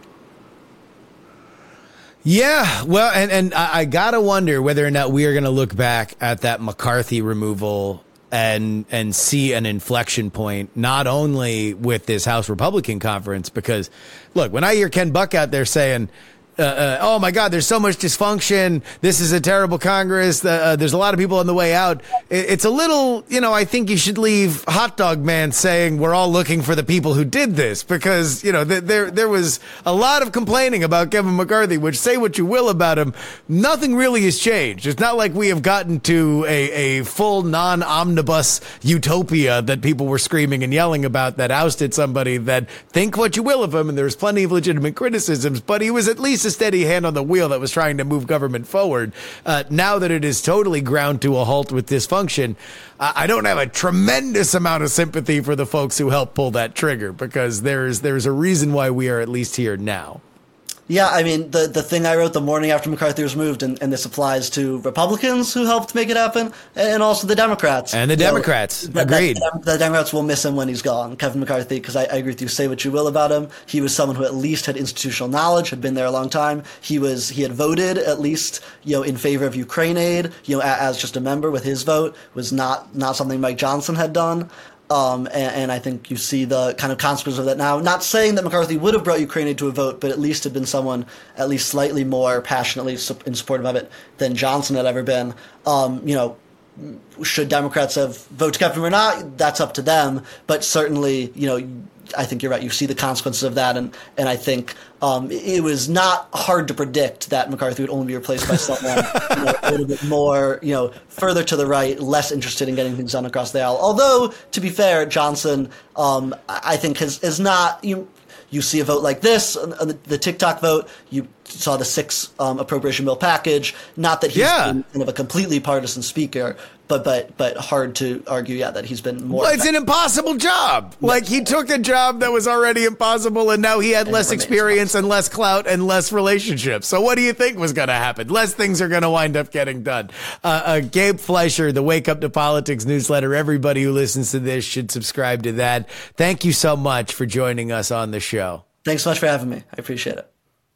Yeah, well, and, and I, I got to wonder whether or not we are going to look back at that McCarthy removal and and see an inflection point, not only with this House Republican Conference, because, look, when I hear Ken Buck out there saying, Uh, uh, oh my God, there's so much dysfunction. This is a terrible Congress. Uh, there's a lot of people on the way out. It, it's a little, you know, I think you should leave Hot Dog Man saying we're all looking for the people who did this, because, you know, th- there there was a lot of complaining about Kevin McCarthy, which, say what you will about him, nothing really has changed. It's not like we have gotten to a, a full non-omnibus utopia that people were screaming and yelling about that ousted somebody that, think what you will of him, and there's plenty of legitimate criticisms, but he was at least a steady hand on the wheel that was trying to move government forward. Uh, now that it is totally ground to a halt with dysfunction, uh, I don't have a tremendous amount of sympathy for the folks who helped pull that trigger, because there's there's a reason why we are at least here now. Yeah, I mean, the the thing I wrote the morning after McCarthy was moved, and, and this applies to Republicans who helped make it happen, and also the Democrats. And the You know, Democrats, that- agreed. that- the Democrats will miss him when he's gone, Kevin McCarthy, because I, I agree with you, say what you will about him. He was someone who at least had institutional knowledge, had been there a long time. He was he had voted, at least, you know, in favor of Ukraine aid, you know, as just a member with his vote, was not, not something Mike Johnson had done. Um, and, and I think you see the kind of consequences of that now. Not saying that McCarthy would have brought Ukraine into a vote, but at least had been someone at least slightly more passionately in support of it than Johnson had ever been. Um, you know, should Democrats have voted to kept him or not? That's up to them. But certainly, you know, I think you're right. You see the consequences of that, and and I think um, it was not hard to predict that McCarthy would only be replaced by someone you know, a little bit more, you know, further to the right, less interested in getting things done across the aisle. Although, to be fair, Johnson, um, I think, has is not. You, You see a vote like this, the, the TikTok vote. You saw the six um, appropriation bill package. Not that he's Yeah. been kind of a completely partisan speaker, but but but hard to argue, yeah, that he's been more. Well, it's an impossible job. Like, he took a job that was already impossible, and now he had And less it remains experience and less clout and less relationships. So what do you think was going to happen? Less things are going to wind up getting done. Uh, uh, Gabe Fleischer, the Wake Up to Politics newsletter. Everybody who listens to this should subscribe to that. Thank you so much for joining us on the show. Thanks so much for having me. I appreciate it.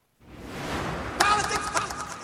Politics, politics.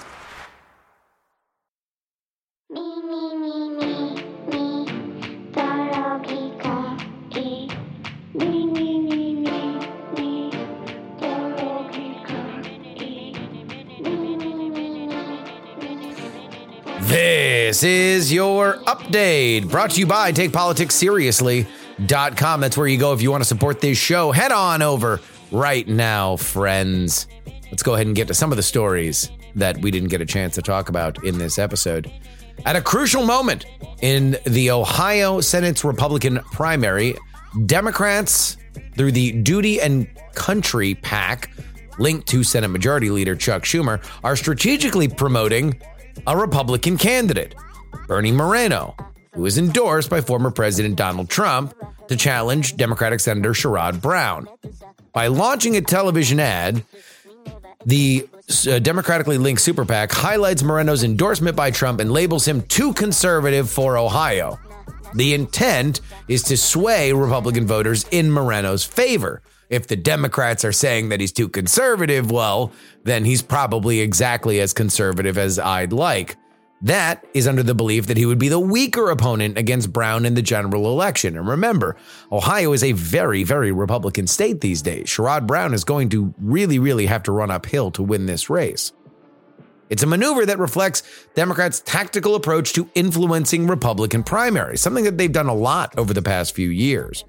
Me, me, me, me, me, Tarogika, e. Me, me, me, me, me, Tarogika, e. Me, me, me, me, me. This is your update, brought to you by Take Politics Seriously dot com. That's where you go if you want to support this show. Head on over right now, friends. Let's go ahead and get to some of the stories that we didn't get a chance to talk about in this episode. At a crucial moment in the Ohio Senate's Republican primary, Democrats, through the Duty and Country PAC, linked to Senate Majority Leader Chuck Schumer, are strategically promoting a Republican candidate, Bernie Moreno, who is endorsed by former President Donald Trump to challenge Democratic Senator Sherrod Brown. By launching a television ad, the uh, democratically linked Super PAC highlights Moreno's endorsement by Trump and labels him too conservative for Ohio. The intent is to sway Republican voters in Moreno's favor. If the Democrats are saying that he's too conservative, well, then he's probably exactly as conservative as I'd like. That is under the belief that he would be the weaker opponent against Brown in the general election. And remember, Ohio is a very, very Republican state these days. Sherrod Brown is going to really, really have to run uphill to win this race. It's a maneuver that reflects Democrats' tactical approach to influencing Republican primaries, something that they've done a lot over the past few years.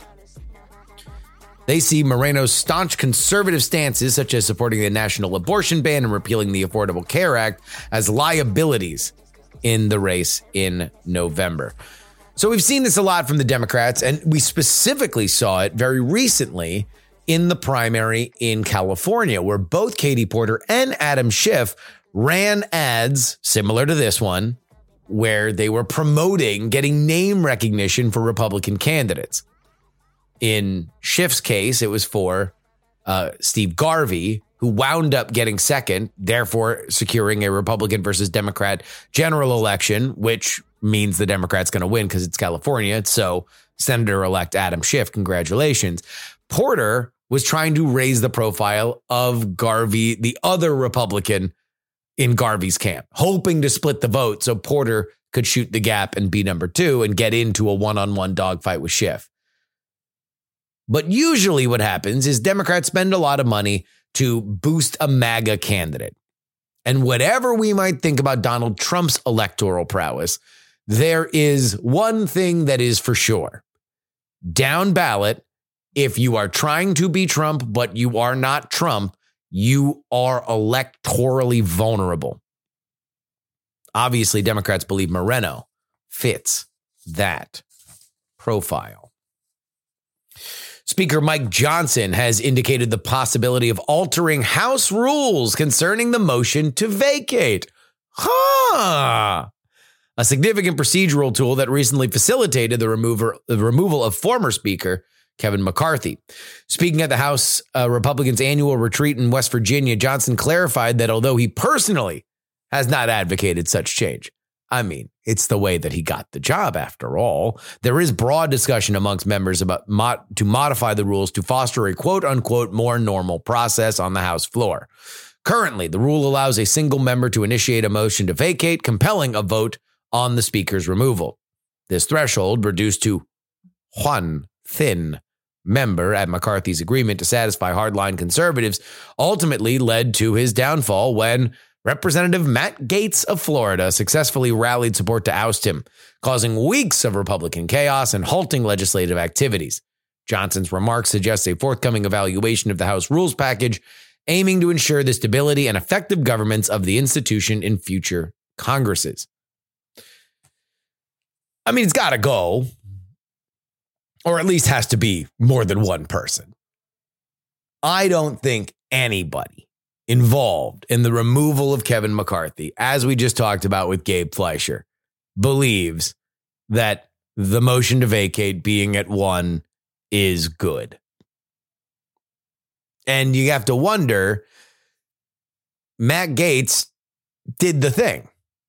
They see Moreno's staunch conservative stances, such as supporting the national abortion ban and repealing the Affordable Care Act, as liabilities in the race in November. So we've seen this a lot from the Democrats, and we specifically saw it very recently in the primary in California, where both Katie Porter and Adam Schiff ran ads similar to this one, where they were promoting getting name recognition for Republican candidates. In Schiff's case, it was for uh, Steve Garvey, who wound up getting second, therefore securing a Republican versus Democrat general election, which means the Democrat's going to win because it's California. So Senator-elect Adam Schiff, congratulations. Porter was trying to raise the profile of Garvey, the other Republican in Garvey's camp, hoping to split the vote so Porter could shoot the gap and be number two and get into a one-on-one dogfight with Schiff. But usually what happens is Democrats spend a lot of money to boost a MAGA candidate. And whatever we might think about Donald Trump's electoral prowess, there is one thing that is for sure. Down ballot, if you are trying to be Trump, but you are not Trump, you are electorally vulnerable. Obviously, Democrats believe Moreno fits that profile. Speaker Mike Johnson has indicated the possibility of altering House rules concerning the motion to vacate. Huh. A significant procedural tool that recently facilitated the, remover, the removal of former Speaker Kevin McCarthy. Speaking at the House uh, Republicans' annual retreat in West Virginia, Johnson clarified that although he personally has not advocated such change, I mean, it's the way that he got the job after all, there is broad discussion amongst members about mod- to modify the rules to foster a quote unquote more normal process on the House floor. Currently, the rule allows a single member to initiate a motion to vacate, compelling a vote on the Speaker's removal. This threshold, reduced to one thin member at McCarthy's agreement to satisfy hardline conservatives, ultimately led to his downfall when Representative Matt Gaetz of Florida successfully rallied support to oust him, causing weeks of Republican chaos and halting legislative activities. Johnson's remarks suggest a forthcoming evaluation of the House rules package, aiming to ensure the stability and effective governance of the institution in future Congresses. I mean, it's got to go, or at least has to be more than one person. I don't think anybody involved in the removal of Kevin McCarthy, as we just talked about with Gabe Fleischer, believes that the motion to vacate being at one is good. And you have to wonder, Matt Gaetz did the thing.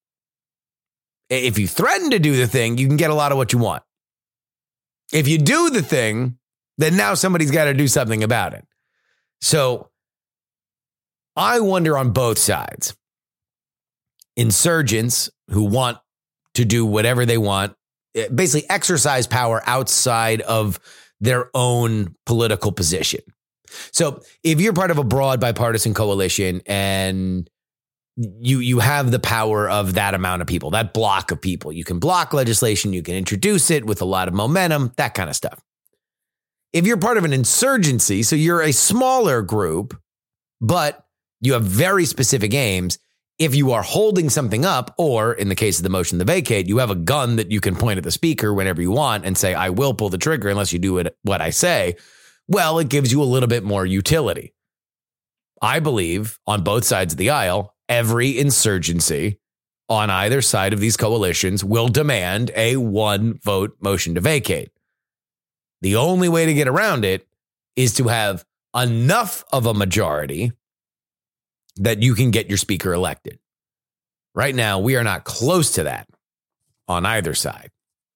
If you threaten to do the thing, you can get a lot of what you want. If you do the thing, then now somebody's got to do something about it. So I wonder on both sides, insurgents who want to do whatever they want, basically exercise power outside of their own political position. So if you're part of a broad bipartisan coalition and you you have the power of that amount of people, that block of people, you can block legislation, you can introduce it with a lot of momentum, that kind of stuff. If you're part of an insurgency, so you're a smaller group, but you have very specific aims. If you are holding something up, or in the case of the motion to vacate, you have a gun that you can point at the speaker whenever you want and say, I will pull the trigger unless you do it, what I say. Well, it gives you a little bit more utility. I believe on both sides of the aisle, every insurgency on either side of these coalitions will demand a one vote motion to vacate. The only way to get around it is to have enough of a majority that you can get your speaker elected. Right now, we are not close to that on either side.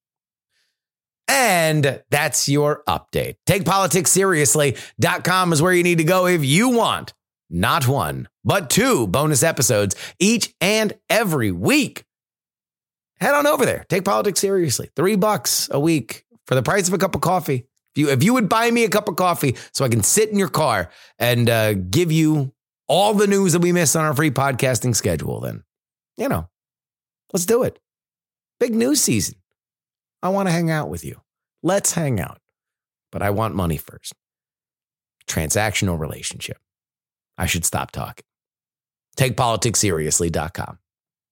And that's your update. Take politics seriously dot com is where you need to go if you want not one, but two bonus episodes each and every week. Head on over there. Take politics seriously. Three bucks a week for the price of a cup of coffee. If you, if you would buy me a cup of coffee so I can sit in your car and uh, give you all the news that we miss on our free podcasting schedule, then, you know, let's do it. Big news season. I want to hang out with you. Let's hang out. But I want money first. Transactional relationship. I should stop talking. take politics seriously dot com.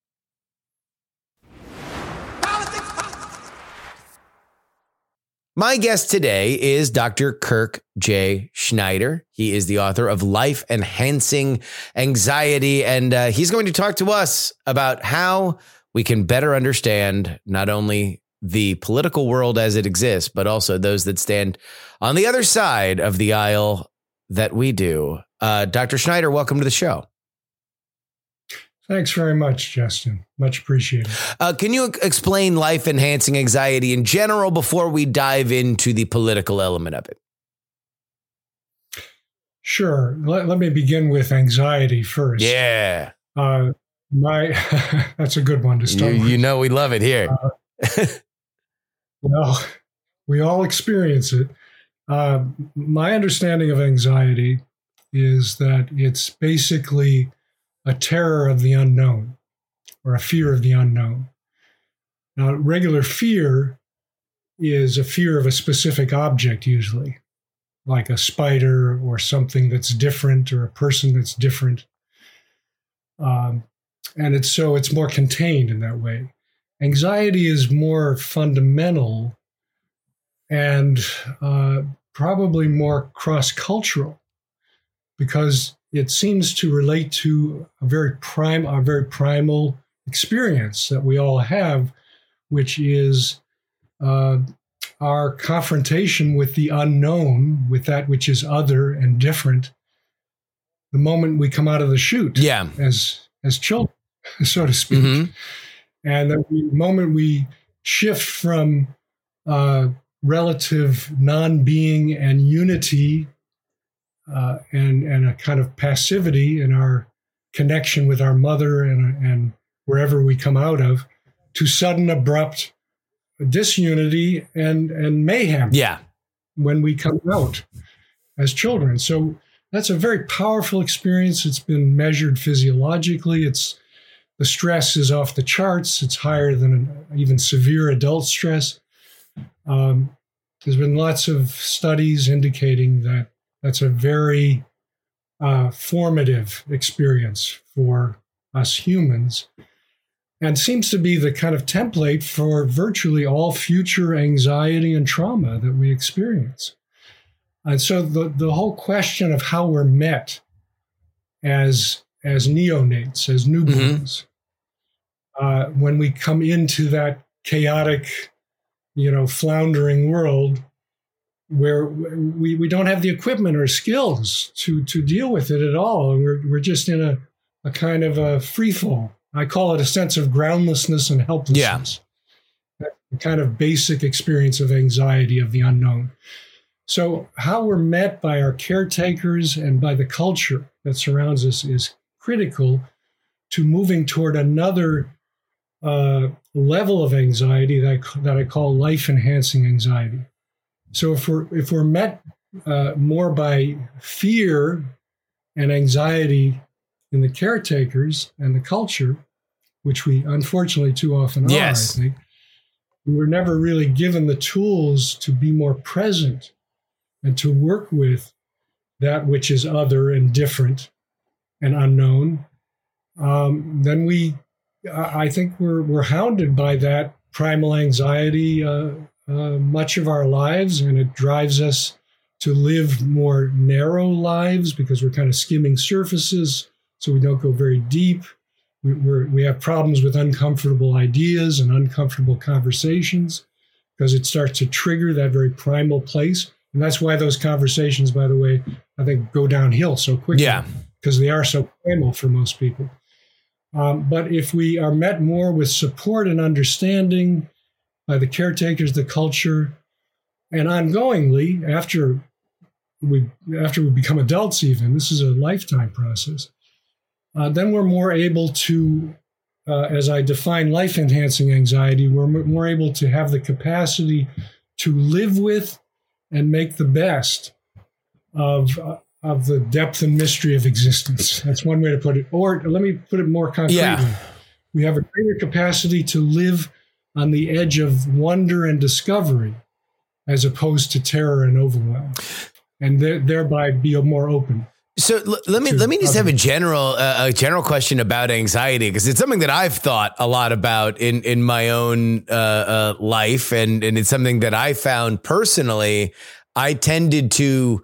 Politics, politics. My guest today is Doctor Kirk J. Schneider. He is the author of Life Enhancing Anxiety, and uh, he's going to talk to us about how we can better understand not only the political world as it exists, but also those that stand on the other side of the aisle that we do. Uh, Doctor Schneider, welcome to the show. Thanks very much, Justin. Much appreciated. Uh, can you explain life enhancing anxiety in general before we dive into the political element of it? Sure. Let, let me begin with anxiety first. Yeah. Uh, my that's a good one to You, start with. you know we love it here. Uh, well, we all experience it. Uh, my understanding of anxiety is that it's basically a terror of the unknown or a fear of the unknown. Now, regular fear is a fear of a specific object, usually, like a spider or something that's different or a person that's different. Um, and it's so it's more contained in that way. Anxiety is more fundamental and uh, probably more cross-cultural because it seems to relate to a very prime, a very primal experience that we all have, which is uh, our confrontation with the unknown, with that which is other and different, the moment we come out of the chute Yeah. as as children, so to speak. Mhm. And the moment we shift from uh, relative non-being and unity uh, and, and a kind of passivity in our connection with our mother and, and wherever we come out of, to sudden abrupt disunity and, and mayhem Yeah. when we come out as children. So that's a very powerful experience. It's been measured physiologically. It's the stress is off the charts. It's higher than an, even severe adult stress. Um, there's been lots of studies indicating that that's a very uh, formative experience for us humans and seems to be the kind of template for virtually all future anxiety and trauma that we experience. And so the, the whole question of how we're met as, as neonates, as newborns, mm-hmm. uh, when we come into that chaotic, you know, floundering world where we, we don't have the equipment or skills to, to deal with it at all. And we're, we're just in a, a kind of a free fall. I call it a sense of groundlessness and helplessness. Yeah. That kind of basic experience of anxiety of the unknown. So how we're met by our caretakers and by the culture that surrounds us is critical to moving toward another uh, level of anxiety that I, that I call life-enhancing anxiety. So if we're if we're met uh, more by fear and anxiety in the caretakers and the culture, which we unfortunately too often yes. are, I think, we're never really given the tools to be more present and to work with that which is other and different and unknown, um, then we, I think we're we're hounded by that primal anxiety uh, uh, much of our lives, and it drives us to live more narrow lives because we're kind of skimming surfaces, so we don't go very deep. We, we're, we have problems with uncomfortable ideas and uncomfortable conversations because it starts to trigger that very primal place. And that's why those conversations, by the way, I think go downhill so quickly. Yeah. Because they are so primal for most people. Um, but if we are met more with support and understanding by the caretakers, the culture, and ongoingly after we after we become adults, even this is a lifetime process. Uh, then we're more able to, uh, as I define life-enhancing anxiety, we're m- more able to have the capacity to live with and make the best of uh, of the depth and mystery of existence. That's one way to put it. Or let me put it more concretely. Yeah. We have a greater capacity to live on the edge of wonder and discovery as opposed to terror and overwhelm, and th- thereby be more open. So l- let me let me just have a general uh, a general question about anxiety, because it's something that I've thought a lot about in in my own uh, uh, life, and and it's something that I found personally. I tended to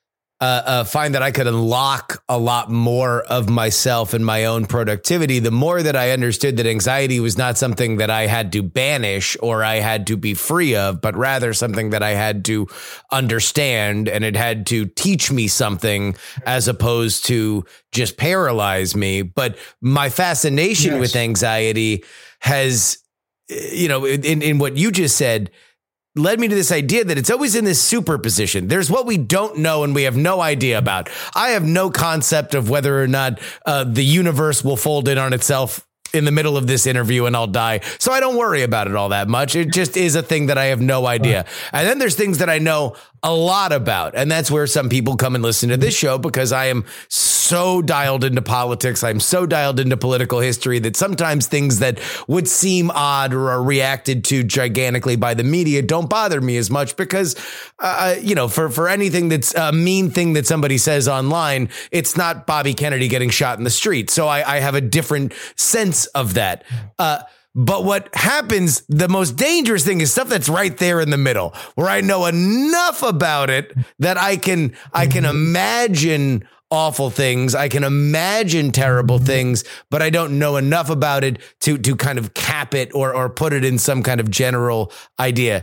uh, uh, find that I could unlock a lot more of myself and my own productivity the more that I understood that anxiety was not something that I had to banish or I had to be free of, but rather something that I had to understand, and it had to teach me something as opposed to just paralyze me. But my fascination Yes. with anxiety has, you know, in, in what you just said, led me to this idea that it's always in this superposition. There's what we don't know and we have no idea about. I have no concept of whether or not uh, the universe will fold in on itself in the middle of this interview and I'll die. So I don't worry about it all that much. It just is a thing that I have no idea. And then there's things that I know a lot about. And that's where some people come and listen to this show, because I am so dialed into politics. I'm so dialed into political history that sometimes things that would seem odd or are reacted to gigantically by the media don't bother me as much, because, uh, you know, for, for anything that's a mean thing that somebody says online, it's not Bobby Kennedy getting shot in the street. So I, I have a different sense of that. Uh, But what happens, the most dangerous thing is stuff that's right there in the middle, where I know enough about it that I can I can imagine awful things. I can imagine terrible things, but I don't know enough about it to to kind of cap it or or put it in some kind of general idea.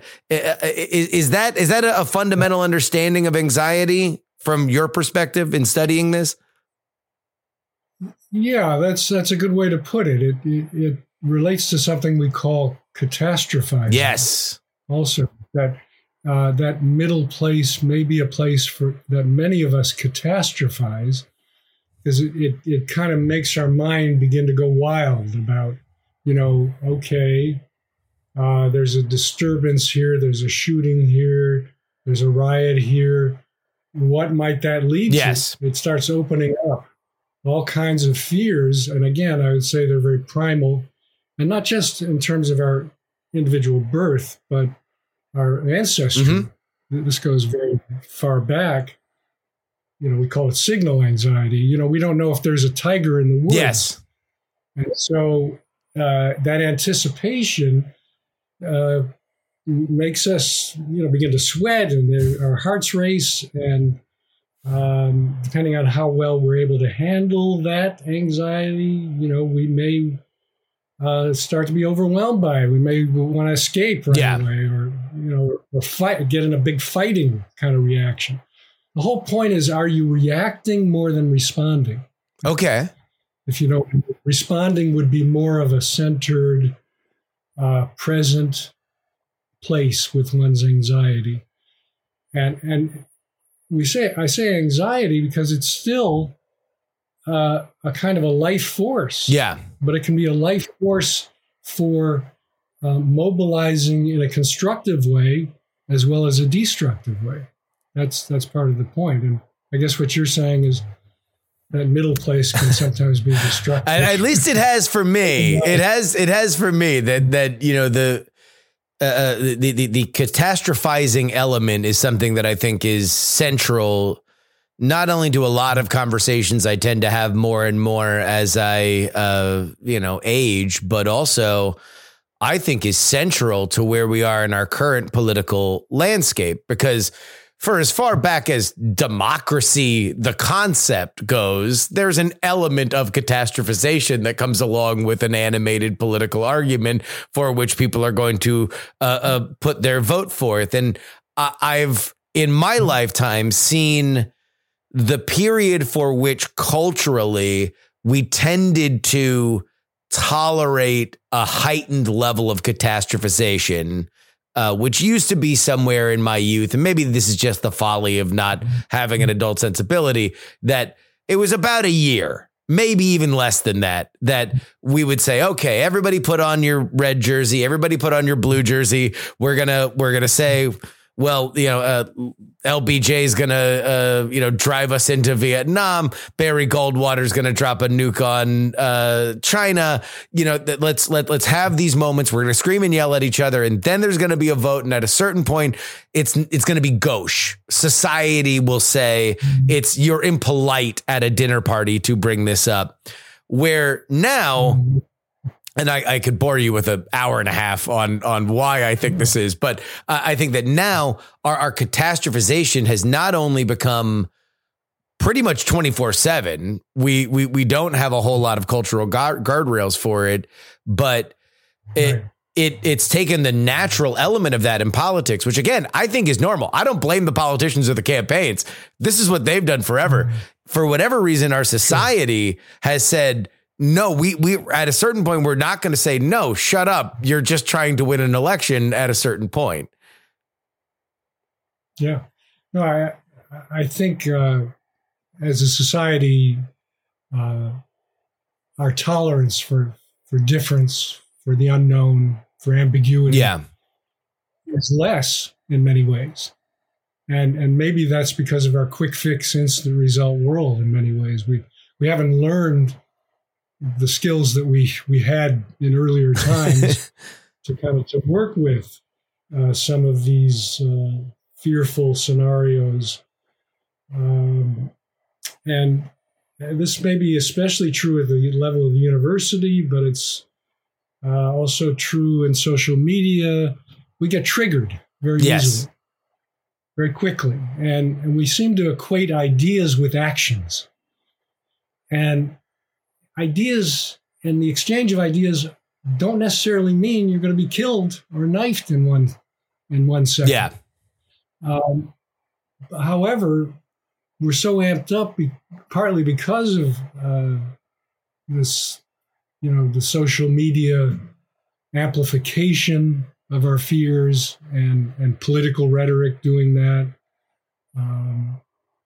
Is, is that is that a fundamental understanding of anxiety from your perspective in studying this? Yeah, that's that's a good way to put it. It it, it relates to something we call catastrophizing. Yes. Also, that uh, that middle place may be a place for that many of us catastrophize, because it, it, it kind of makes our mind begin to go wild about, you know, okay, uh, there's a disturbance here, there's a shooting here, there's a riot here. What might that lead Yes. to? It starts opening up all kinds of fears. And again, I would say they're very primal, and not just in terms of our individual birth, but our ancestry. Mm-hmm. This goes very far back. You know, we call it signal anxiety. You know, we don't know if there's a tiger in the woods. Yes. And so uh, that anticipation uh, makes us, you know, begin to sweat, and our hearts race. And um, depending on how well we're able to handle that anxiety, you know, we may uh, start to be overwhelmed by it. We may want to escape right Yeah. away, or, you know, or fight, get in a big fighting kind of reaction. The whole point is, are you reacting more than responding? Okay. If you know, responding would be more of a centered, uh, present place with one's anxiety. And and we say I say anxiety because it's still uh, a kind of a life force. Yeah. But it can be a life force for uh, mobilizing in a constructive way as well as a destructive way. That's that's part of the point. And I guess what you're saying is that middle place can sometimes be destructive. At, at least it has for me. It has it has for me that that you know the uh, the, the the catastrophizing element is something that I think is central, not only to a lot of conversations I tend to have more and more as I uh, you know age, but also I think is central to where we are in our current political landscape. Because for as far back as democracy, the concept goes, there's an element of catastrophization that comes along with an animated political argument for which people are going to uh, uh, put their vote forth. And I- I've, in my lifetime, seen the period for which culturally we tended to tolerate a heightened level of catastrophization, Uh, which used to be somewhere in my youth, and maybe this is just the folly of not having an adult sensibility, that it was about a year, maybe even less than that, that we would say, okay, everybody put on your red jersey, everybody put on your blue jersey. We're gonna we're gonna say well, you know, uh, L B J is going to, uh, you know, drive us into Vietnam. Barry Goldwater's going to drop a nuke on uh, China. You know, th- let's let, let's have these moments. We're going to scream and yell at each other. And then there's going to be a vote. And at a certain point, it's it's going to be gauche. Society will say it's you're impolite at a dinner party to bring this up. Where now... And I, I could bore you with an hour and a half on on why I think this is, but uh, I think that now our, our catastrophization has not only become pretty much twenty-four seven. We we we don't have a whole lot of cultural guard, guardrails for it, but it right. it it's taken the natural element of that in politics, which again I think is normal. I don't blame the politicians or the campaigns. This is what they've done forever. For whatever reason, our society has said. No, we we at a certain point, we're not going to say, no, shut up. You're just trying to win an election at a certain point. Yeah, no, I I think uh, as a society, uh, our tolerance for, for difference, for the unknown, for ambiguity yeah. is less in many ways. And and maybe that's because of our quick fix, instant result world in many ways. We we haven't learned the skills that we we had in earlier times to kind of to work with uh, some of these uh, fearful scenarios, um, and this may be especially true at the level of the university, but it's uh, also true in social media. We get triggered very yes. easily, very quickly, and and we seem to equate ideas with actions, and ideas and the exchange of ideas don't necessarily mean you're going to be killed or knifed in one in one second. Yeah. Um, however, we're so amped up, be, partly because of uh, this, you know, the social media amplification of our fears and and political rhetoric doing that, um,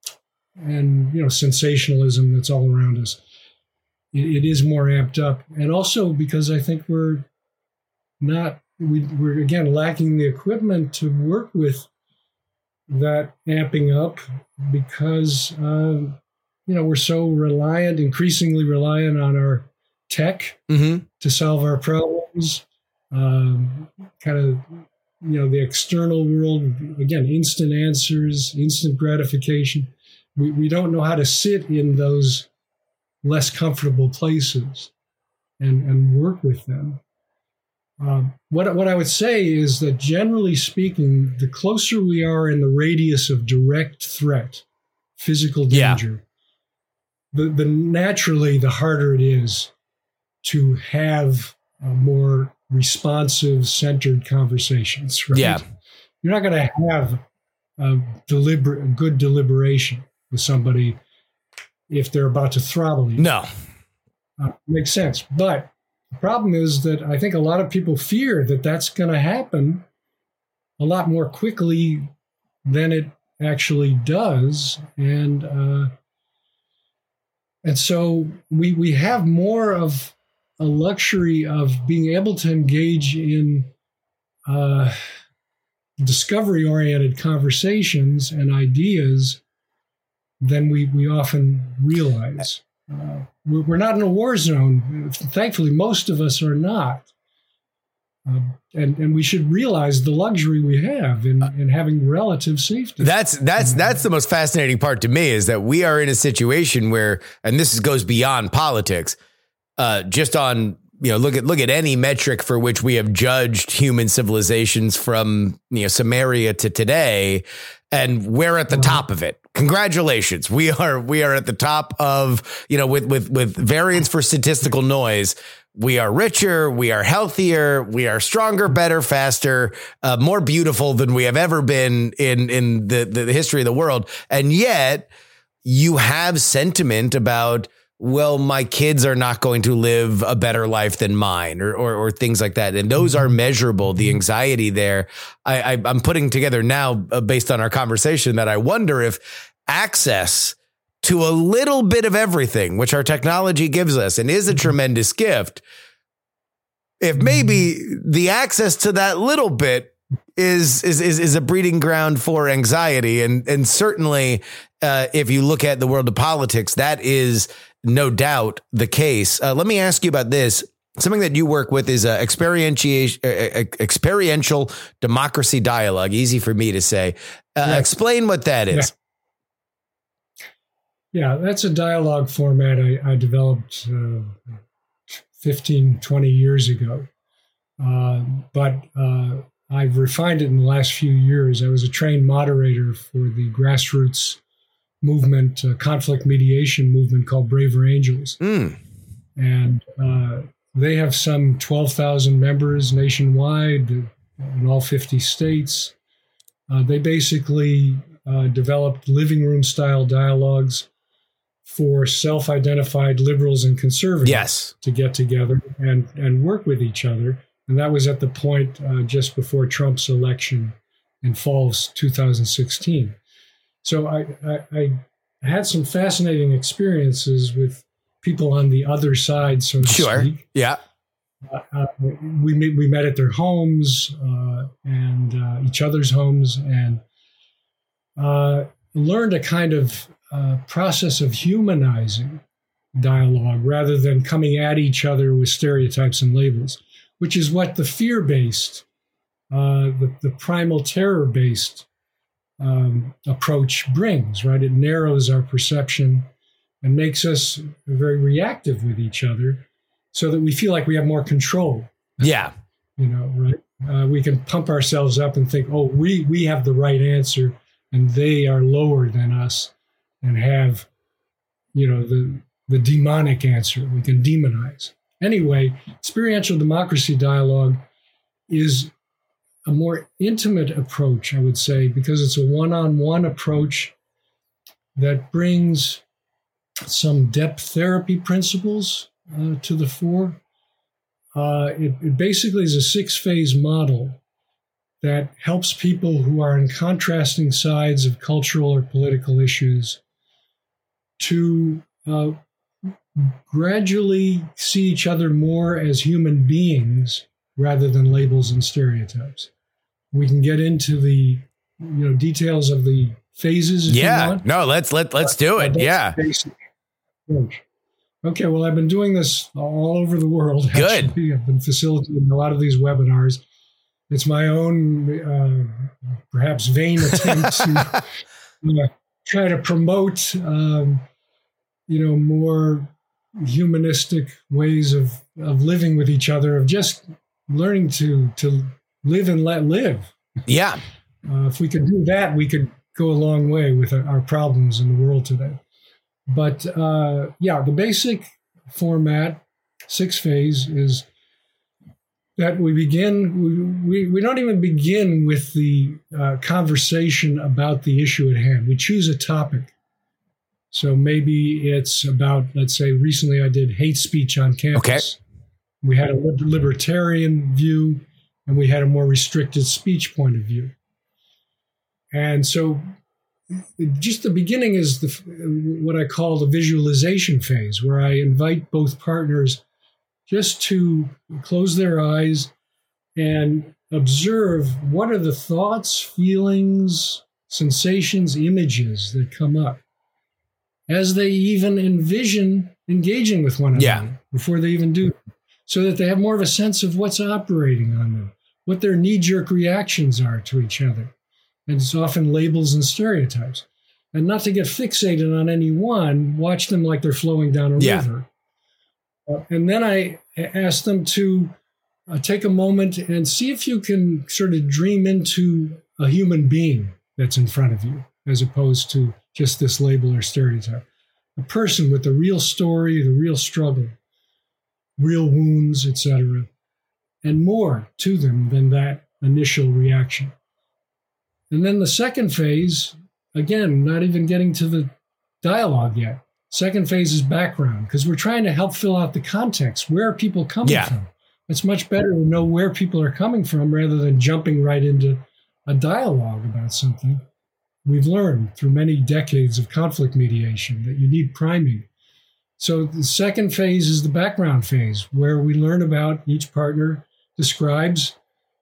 and you know, sensationalism that's all around us. It is more amped up, and also because I think we're not, we, we're again lacking the equipment to work with that amping up because, uh, you know, we're so reliant, increasingly reliant on our tech mm-hmm. to solve our problems. Um, kind of, you know, the external world, again, instant answers, instant gratification. We, we don't know how to sit in those less comfortable places and, and work with them. Um, what, what I would say is that generally speaking, the closer we are in the radius of direct threat, physical danger, yeah. the, the naturally the harder it is to have uh, more responsive, centered conversations. Right? Yeah. You're not going to have a deliberate, good deliberation with somebody if they're about to throttle you. No. Uh, makes sense. But the problem is that I think a lot of people fear that that's going to happen a lot more quickly than it actually does. And uh, and so we we have more of a luxury of being able to engage in uh, discovery-oriented conversations and ideas than we, we often realize. Uh, we're, we're not in a war zone. Thankfully, most of us are not. Uh, and, and we should realize the luxury we have in, in having relative safety. That's that's that's the most fascinating part to me is that we are in a situation where, and this goes beyond politics, uh, just on, you know, look at look at any metric for which we have judged human civilizations from, you know, Sumeria to today, and we're at the uh-huh. top of it. Congratulations. We are we are at the top of, you know, with with with variance for statistical noise. We are richer. We are healthier. We are stronger, better, faster, uh, more beautiful than we have ever been in in the, the history of the world. And yet you have sentiment about, well, my kids are not going to live a better life than mine, or, or, or things like that. And those are measurable. The anxiety there, I, I, I'm putting together now uh, based on our conversation that I wonder if access to a little bit of everything, which our technology gives us and is a tremendous gift, if maybe the access to that little bit is is is, is a breeding ground for anxiety, and and certainly uh, if you look at the world of politics, that is no doubt the case. Uh, let me ask you about this. Something that you work with is uh, experientiation, uh, experiential democracy dialogue. Easy for me to say. Uh, yeah. Explain what that is. Yeah, yeah that's a dialogue format I, I developed uh, fifteen, twenty years ago. Uh, but uh, I've refined it in the last few years. I was a trained moderator for the grassroots movement, uh, conflict mediation movement called Braver Angels. Mm. And uh, they have some twelve thousand members nationwide in all fifty states. Uh, they basically uh, developed living room style dialogues for self-identified liberals and conservatives yes. to get together and, and work with each other. And that was at the point uh, just before Trump's election in fall of two thousand sixteen. So I, I, I had some fascinating experiences with people on the other side, so to sure. speak. Yeah. Uh, uh, we met, we met at their homes uh, and uh, each other's homes, and uh, learned a kind of uh, process of humanizing dialogue rather than coming at each other with stereotypes and labels, which is what the fear-based, uh, the, the primal terror-based um, approach brings, right? It narrows our perception and makes us very reactive with each other so that we feel like we have more control. Yeah. You know, right? Uh, we can pump ourselves up and think, oh, we, we have the right answer and they are lower than us and have, you know, the, the demonic answer. We can demonize. Anyway, experiential democracy dialogue is a more intimate approach, I would say, because it's a one-on-one approach that brings some depth therapy principles uh, to the fore. Uh, it, it basically is a six-phase model that helps people who are on contrasting sides of cultural or political issues to uh, gradually see each other more as human beings rather than labels and stereotypes. We can get into the you know details of the phases. If yeah, you want. no, let's let let's do it. Yeah. Okay, well, I've been doing this all over the world. Good. Actually. I've been facilitating a lot of these webinars. It's my own, uh, perhaps vain attempt to uh, try to promote, um, you know, more humanistic ways of, of living with each other, of just learning to to live and let live. Yeah. Uh, if we could do that, we could go a long way with our, our problems in the world today. But uh, yeah, the basic format, six phase, is that we begin, we, we, we don't even begin with the uh, conversation about the issue at hand. We choose a topic. So maybe it's about, let's say, recently I did hate speech on campus. Okay. We had a libertarian view, and we had a more restricted speech point of view. And so just the beginning is the what I call the visualization phase, where I invite both partners just to close their eyes and observe what are the thoughts, feelings, sensations, images that come up as they even envision engaging with one another yeah. before they even do, so that they have more of a sense of what's operating on them, what their knee-jerk reactions are to each other. And it's often labels and stereotypes. And not to get fixated on any one, watch them like they're flowing down a yeah. river. Uh, and then I ask them to uh, take a moment and see if you can sort of dream into a human being that's in front of you, as opposed to just this label or stereotype. A person with the real story, the real struggle, real wounds, et cetera, and more to them than that initial reaction. And then the second phase, again, not even getting to the dialogue yet. Second phase is background, because we're trying to help fill out the context. Where are people coming yeah. from? It's much better to know where people are coming from rather than jumping right into a dialogue about something. We've learned through many decades of conflict mediation that you need priming. So the second phase is the background phase, where we learn about each partner, describes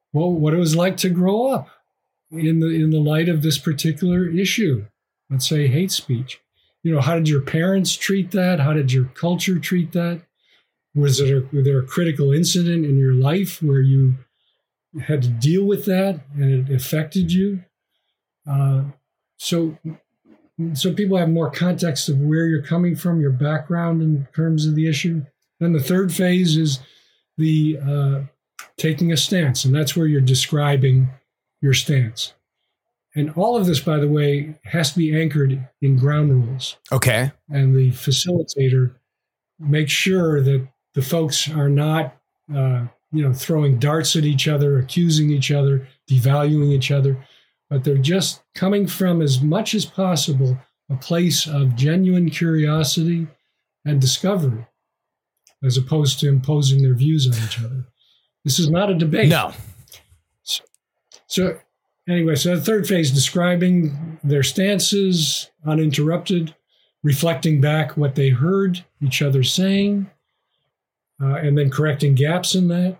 well, what it was like to grow up in the in the light of this particular issue. Let's say hate speech. You know, how did your parents treat that? How did your culture treat that? Was it a, was there a critical incident in your life where you had to deal with that and it affected you? Uh, so, so people have more context of where you're coming from, your background in terms of the issue. Then the third phase is the uh, taking a stance, and that's where you're describing your stance. And all of this, by the way, has to be anchored in ground rules. Okay. And the facilitator makes sure that the folks are not, uh, you know, throwing darts at each other, accusing each other, devaluing each other, but they're just coming from, as much as possible, a place of genuine curiosity and discovery, as opposed to imposing their views on each other. This is not a debate. No. So, so anyway, so the third phase, describing their stances uninterrupted, reflecting back what they heard each other saying, uh, and then correcting gaps in that.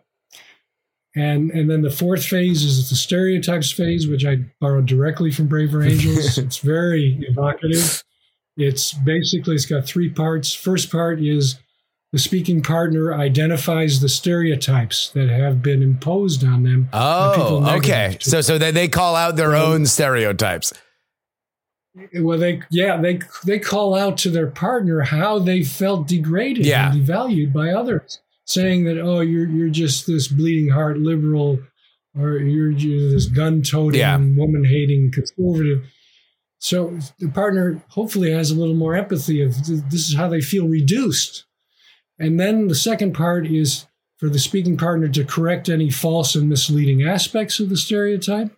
And and then the fourth phase is the stereotypes phase, which I borrowed directly from Braver Angels. It's very evocative. It's basically, it's got three parts. First part is the speaking partner identifies the stereotypes that have been imposed on them. Oh, okay. So so that they call out their own stereotypes. Well, they yeah they they call out to their partner how they felt degraded Yeah. and devalued by others, saying that, oh, you're you're just this bleeding heart liberal, or you're, you're this gun-toting, Yeah. woman-hating conservative. So the partner hopefully has a little more empathy of th- this is how they feel reduced. And then the second part is for the speaking partner to correct any false and misleading aspects of the stereotype,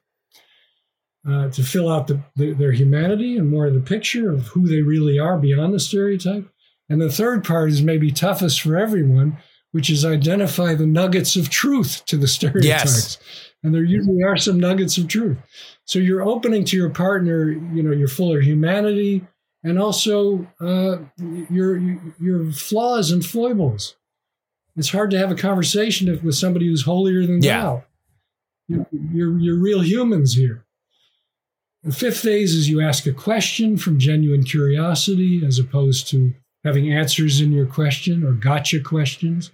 uh, to fill out the, the, their humanity and more of the picture of who they really are beyond the stereotype. And the third part is maybe toughest for everyone, which is identify the nuggets of truth to the stereotypes. Yes. And there usually are some nuggets of truth. So you're opening to your partner, you know, your fuller humanity, and also uh, your your flaws and foibles. It's hard to have a conversation if, with somebody who's holier than Yeah. thou. You're, you're, you're real humans here. The fifth phase is you ask a question from genuine curiosity as opposed to having answers in your question or gotcha questions.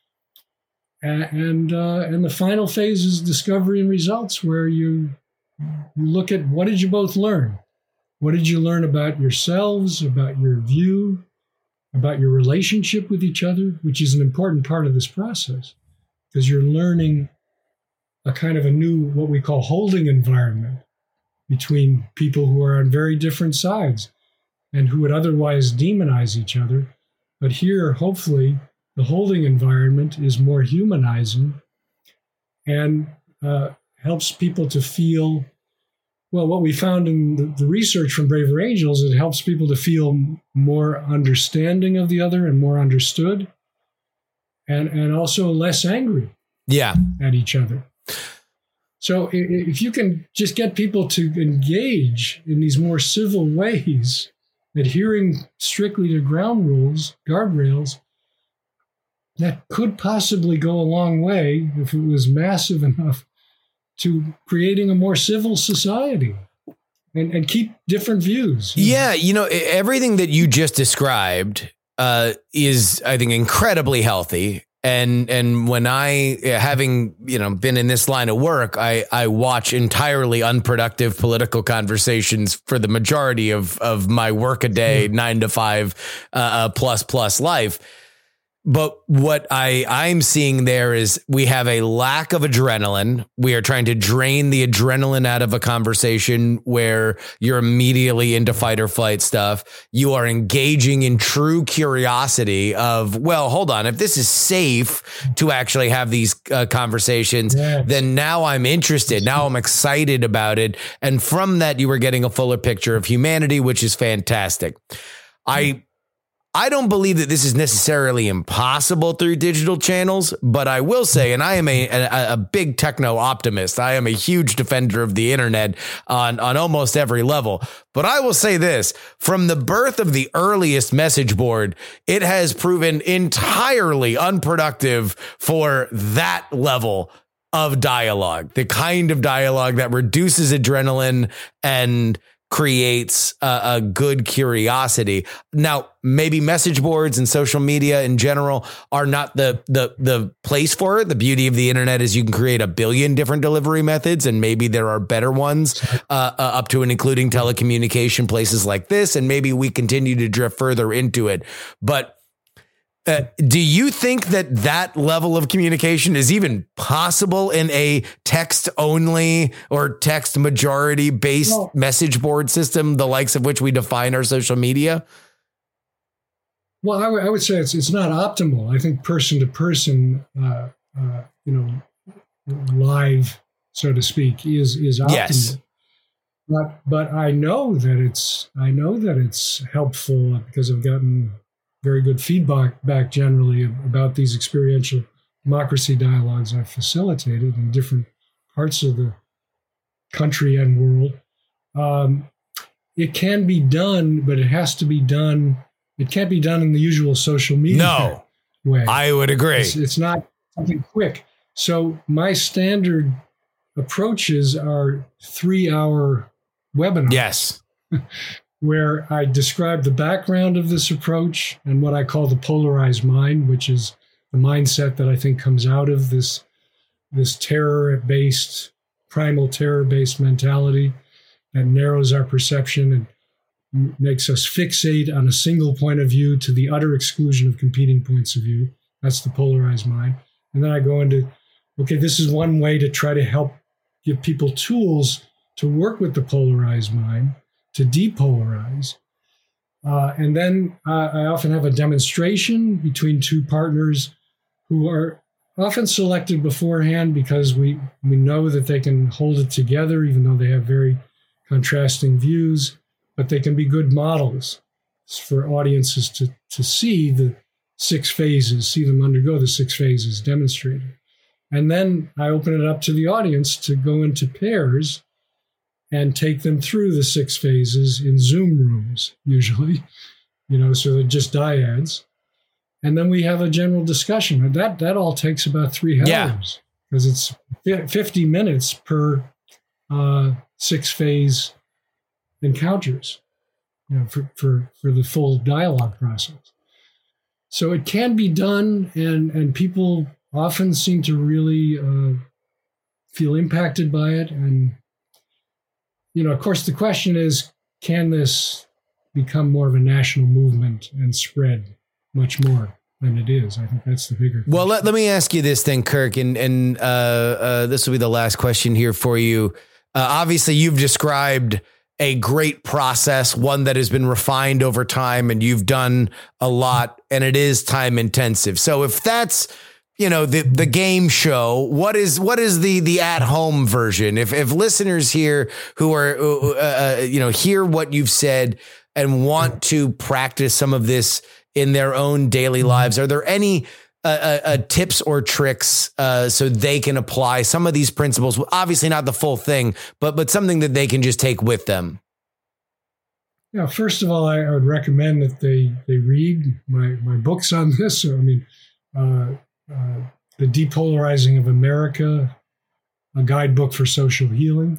And and, uh, and the final phase is discovery and results, where you, you look at what did you both learn? What did you learn about yourselves, about your view, about your relationship with each other, which is an important part of this process, because you're learning a kind of a new, what we call holding environment between people who are on very different sides and who would otherwise demonize each other. But here, hopefully, the holding environment is more humanizing and uh, helps people to feel, well, what we found in the, the research from Braver Angels, it helps people to feel more understanding of the other and more understood, and, and also less angry Yeah. at each other. So i- if you can just get people to engage in these more civil ways, adhering strictly to ground rules, guardrails, that could possibly go a long way if it was massive enough to creating a more civil society and, and keep different views. Yeah, you know, e- everything that you just described uh, is, I think, incredibly healthy. And and when I, having, you know, been in this line of work, I, I watch entirely unproductive political conversations for the majority of, of my work a day, nine to five uh, plus plus life. But what I, I'm seeing there is we have a lack of adrenaline. We are trying to drain the adrenaline out of a conversation where you're immediately into fight or flight stuff. You are engaging in true curiosity of, well, hold on, if this is safe to actually have these uh, conversations, Yes. then now I'm interested. Now I'm excited about it. And from that, you were getting a fuller picture of humanity, which is fantastic. I I don't believe that this is necessarily impossible through digital channels, but I will say, and I am a, a, a big techno optimist. I am a huge defender of the internet on, on almost every level. But I will say this, from the birth of the earliest message board, it has proven entirely unproductive for that level of dialogue, the kind of dialogue that reduces adrenaline and creates a, a good curiosity. Now, maybe message boards and social media in general are not the, the, the place for it. The beauty of the internet is you can create a billion different delivery methods, and maybe there are better ones uh, uh, up to and including telecommunication places like this. And maybe we continue to drift further into it. But Uh, do you think that that level of communication is even possible in a text only or text majority based well, message board system, the likes of which we define our social media? Well, I, w- I would say it's it's not optimal. I think person to person, uh, uh, you know, live, so to speak, is is optimal. Yes. But but I know that it's I know that it's helpful because I've gotten very good feedback back generally about these experiential democracy dialogues I've facilitated in different parts of the country and world. Um, it can be done, but it has to be done. It can't be done in the usual social media no, way. I would agree. It's, it's not something quick. So my standard approaches are three-hour webinars. Yes. Where I describe the background of this approach and what I call the polarized mind, which is the mindset that I think comes out of this, this terror-based, primal terror-based mentality that narrows our perception and makes us fixate on a single point of view to the utter exclusion of competing points of view. That's the polarized mind. And then I go into, okay, this is one way to try to help give people tools to work with the polarized mind, to depolarize. Uh, and then uh, I often have a demonstration between two partners who are often selected beforehand because we, we know that they can hold it together, even though they have very contrasting views, but they can be good models for audiences to, to see the six phases, see them undergo the six phases demonstrated. And then I open it up to the audience to go into pairs and take them through the six phases in Zoom rooms, usually, you know, so they're just dyads. And then we have a general discussion. And that, that all takes about three hours yeah. because it's fifty minutes per uh, six phase encounters, you know, for, for, for the full dialogue process. So it can be done, and, and people often seem to really uh, feel impacted by it. And you know, of course, the question is, can this become more of a national movement and spread much more than it is? I think that's the bigger question. Well, let, let me ask you this then, Kirk, and, and uh, uh, this will be the last question here for you. Uh, obviously, you've described a great process, one that has been refined over time, and you've done a lot, and it is time intensive. So if that's you know, the, the game show, what is, what is the, the at home version? If, if listeners here who are, uh, you know, hear what you've said and want to practice some of this in their own daily lives, are there any uh, uh, uh, tips or tricks uh, so they can apply some of these principles? Obviously not the full thing, but, but something that they can just take with them. Yeah. First of all, I, I would recommend that they, they read my, my books on this. So, I mean, uh, Uh, The Depolarizing of America, a guidebook for social healing,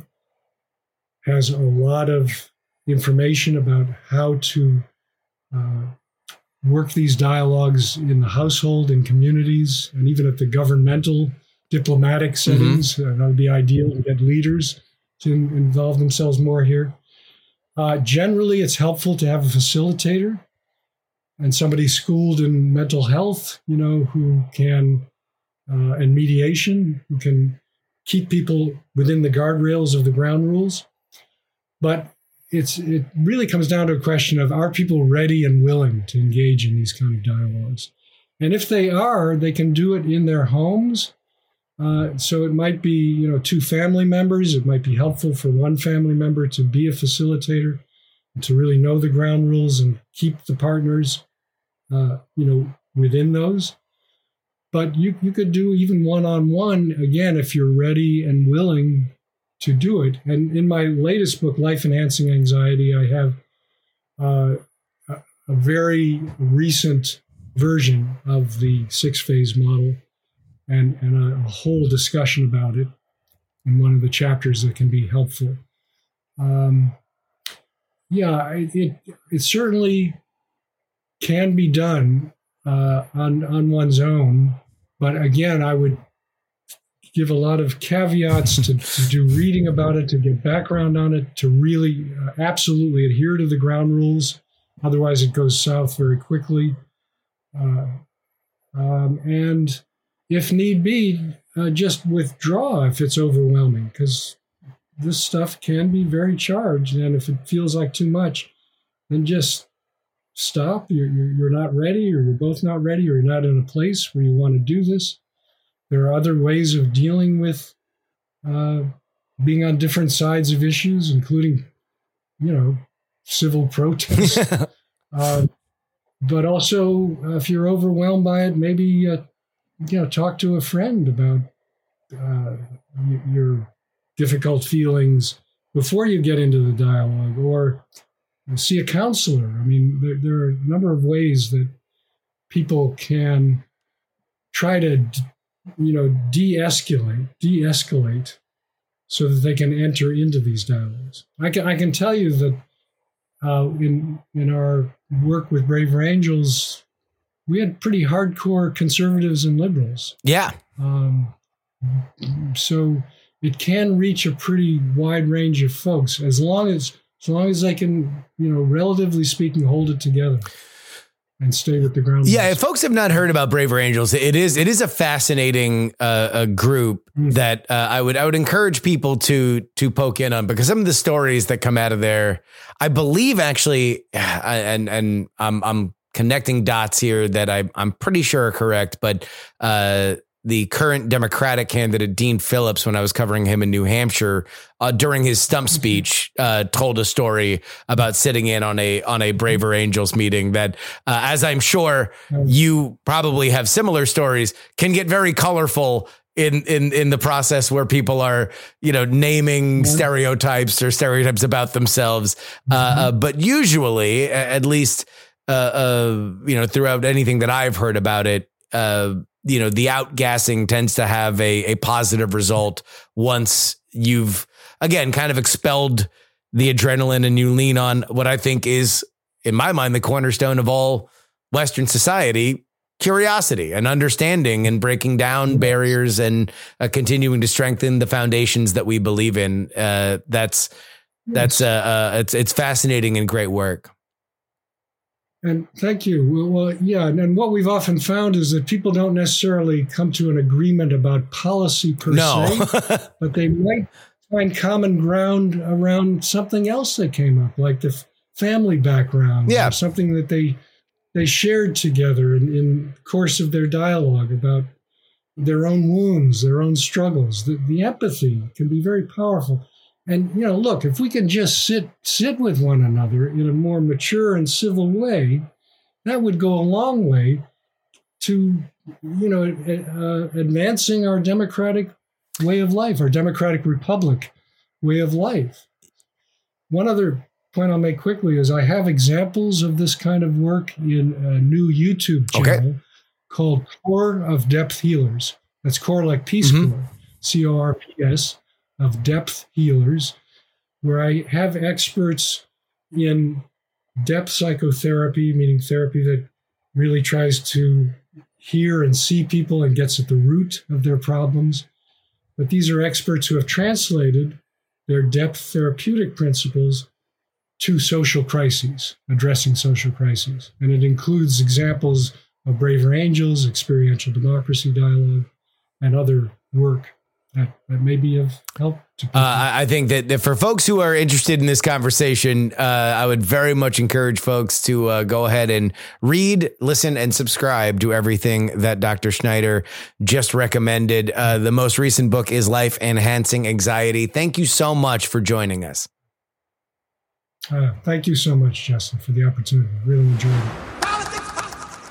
has a lot of information about how to uh, work these dialogues in the household, in communities, and even at the governmental, diplomatic settings. Mm-hmm. Uh, that would be ideal to get leaders to in- involve themselves more here. Uh, generally, it's helpful to have a facilitator and somebody schooled in mental health, you know, who can, uh, and mediation, who can keep people within the guardrails of the ground rules. But it's it really comes down to a question of, are people ready and willing to engage in these kind of dialogues? And if they are, they can do it in their homes. Uh, so it might be, you know, two family members. It might be helpful for one family member to be a facilitator, to really know the ground rules and keep the partners, uh, you know, within those. But you, you could do even one-on-one, again, if you're ready and willing to do it. And in my latest book, Life Enhancing Anxiety, I have uh, a, a very recent version of the six-phase model and, and a, a whole discussion about it in one of the chapters that can be helpful. Um, yeah, it, it, it certainly can be done uh, on, on one's own. But again, I would give a lot of caveats to, to do reading about it, to get background on it, to really uh, absolutely adhere to the ground rules. Otherwise, it goes south very quickly. Uh, um, and if need be, uh, just withdraw if it's overwhelming, because this stuff can be very charged. And if it feels like too much, then just stop. You're, you're, you're not ready, or you're both not ready, or you're not in a place where you want to do this. There are other ways of dealing with uh, being on different sides of issues, including, you know, civil protest. uh, but also, uh, if you're overwhelmed by it, maybe, uh, you know, talk to a friend about uh, y- your difficult feelings before you get into the dialogue, or see a counselor. I mean, there, there are a number of ways that people can try to, you know, de-escalate, de-escalate, so that they can enter into these dialogues. I can I can tell you that uh, in in our work with Braver Angels, we had pretty hardcore conservatives and liberals. Yeah. Um, so it can reach a pretty wide range of folks, as long as as long as they can, you know, relatively speaking, hold it together and stay with the ground. Yeah, if folks have not heard about Braver Angels, it is it is a fascinating uh, a group mm. that uh, I would I would encourage people to to poke in on, because some of the stories that come out of there, I believe actually, and and I'm I'm connecting dots here that I I'm pretty sure are correct, but uh, the current Democratic candidate Dean Phillips, when I was covering him in New Hampshire uh, during his stump speech, uh, told a story about sitting in on a on a Braver Angels meeting that, uh, as I'm sure you probably have similar stories, can get very colorful in in in the process, where people are, you know, naming stereotypes or stereotypes about themselves. Uh, uh, but usually, at least, uh, uh, you know, throughout anything that I've heard about it, uh, you know, the outgassing tends to have a, a positive result once you've, again, kind of expelled the adrenaline and you lean on what I think is, in my mind, the cornerstone of all Western society: curiosity and understanding, and breaking down barriers, and uh, continuing to strengthen the foundations that we believe in. Uh, that's that's uh, uh, it's it's fascinating and great work. And thank you. Well, well, yeah, and, and what we've often found is that people don't necessarily come to an agreement about policy per No. se, but they might find common ground around something else that came up, like the f- family background, Yeah. or something that they they shared together in, in the course of their dialogue about their own wounds, their own struggles. The, the empathy can be very powerful. And, you know, look, if we can just sit sit with one another in a more mature and civil way, that would go a long way to, you know, uh, advancing our democratic way of life, our democratic republic way of life. One other point I'll make quickly is I have examples of this kind of work in a new YouTube channel Okay. called Core of Depth Healers. That's core like Peace Mhm. Corps, C O R P S, of Depth Healers, where I have experts in depth psychotherapy, meaning therapy that really tries to hear and see people and gets at the root of their problems. But these are experts who have translated their depth therapeutic principles to social crises, addressing social crises. And it includes examples of Braver Angels, experiential democracy dialogue, and other work that, that may be of help to people. Uh, I I think that that for folks who are interested in this conversation, uh, I would very much encourage folks to uh, go ahead and read, listen, and subscribe to everything that Doctor Schneider just recommended. Uh, the most recent book is Life Enhancing Anxiety. Thank you so much for joining us. Uh, thank you so much, Justin, for the opportunity. Really enjoyed it. Politics, politics.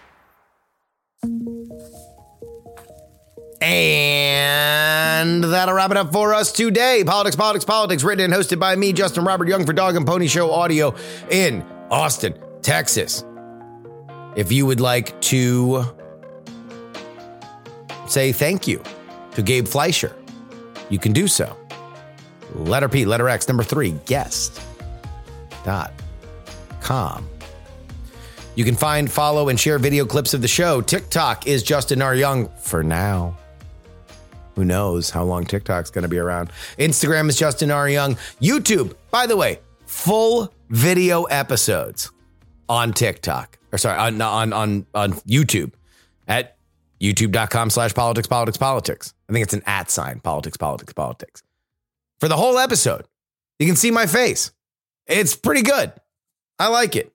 And that'll wrap it up for us today. Politics, Politics, Politics, written and hosted by me, Justin Robert Young, for Dog and Pony Show Audio in Austin, Texas. If you would like to say thank you to Gabe Fleischer, you can do so. Letter P, letter X, number three, guest dot com. You can find, follow, and share video clips of the show. TikTok is Justin R. Young for now. Who knows how long TikTok's going to be around. Instagram is Justin R. Young. YouTube, by the way, full video episodes on TikTok. Or sorry, on on on, on YouTube at youtube.com slash politics, politics, politics. I think it's an at sign, politics, politics, politics. For the whole episode, you can see my face. It's pretty good. I like it.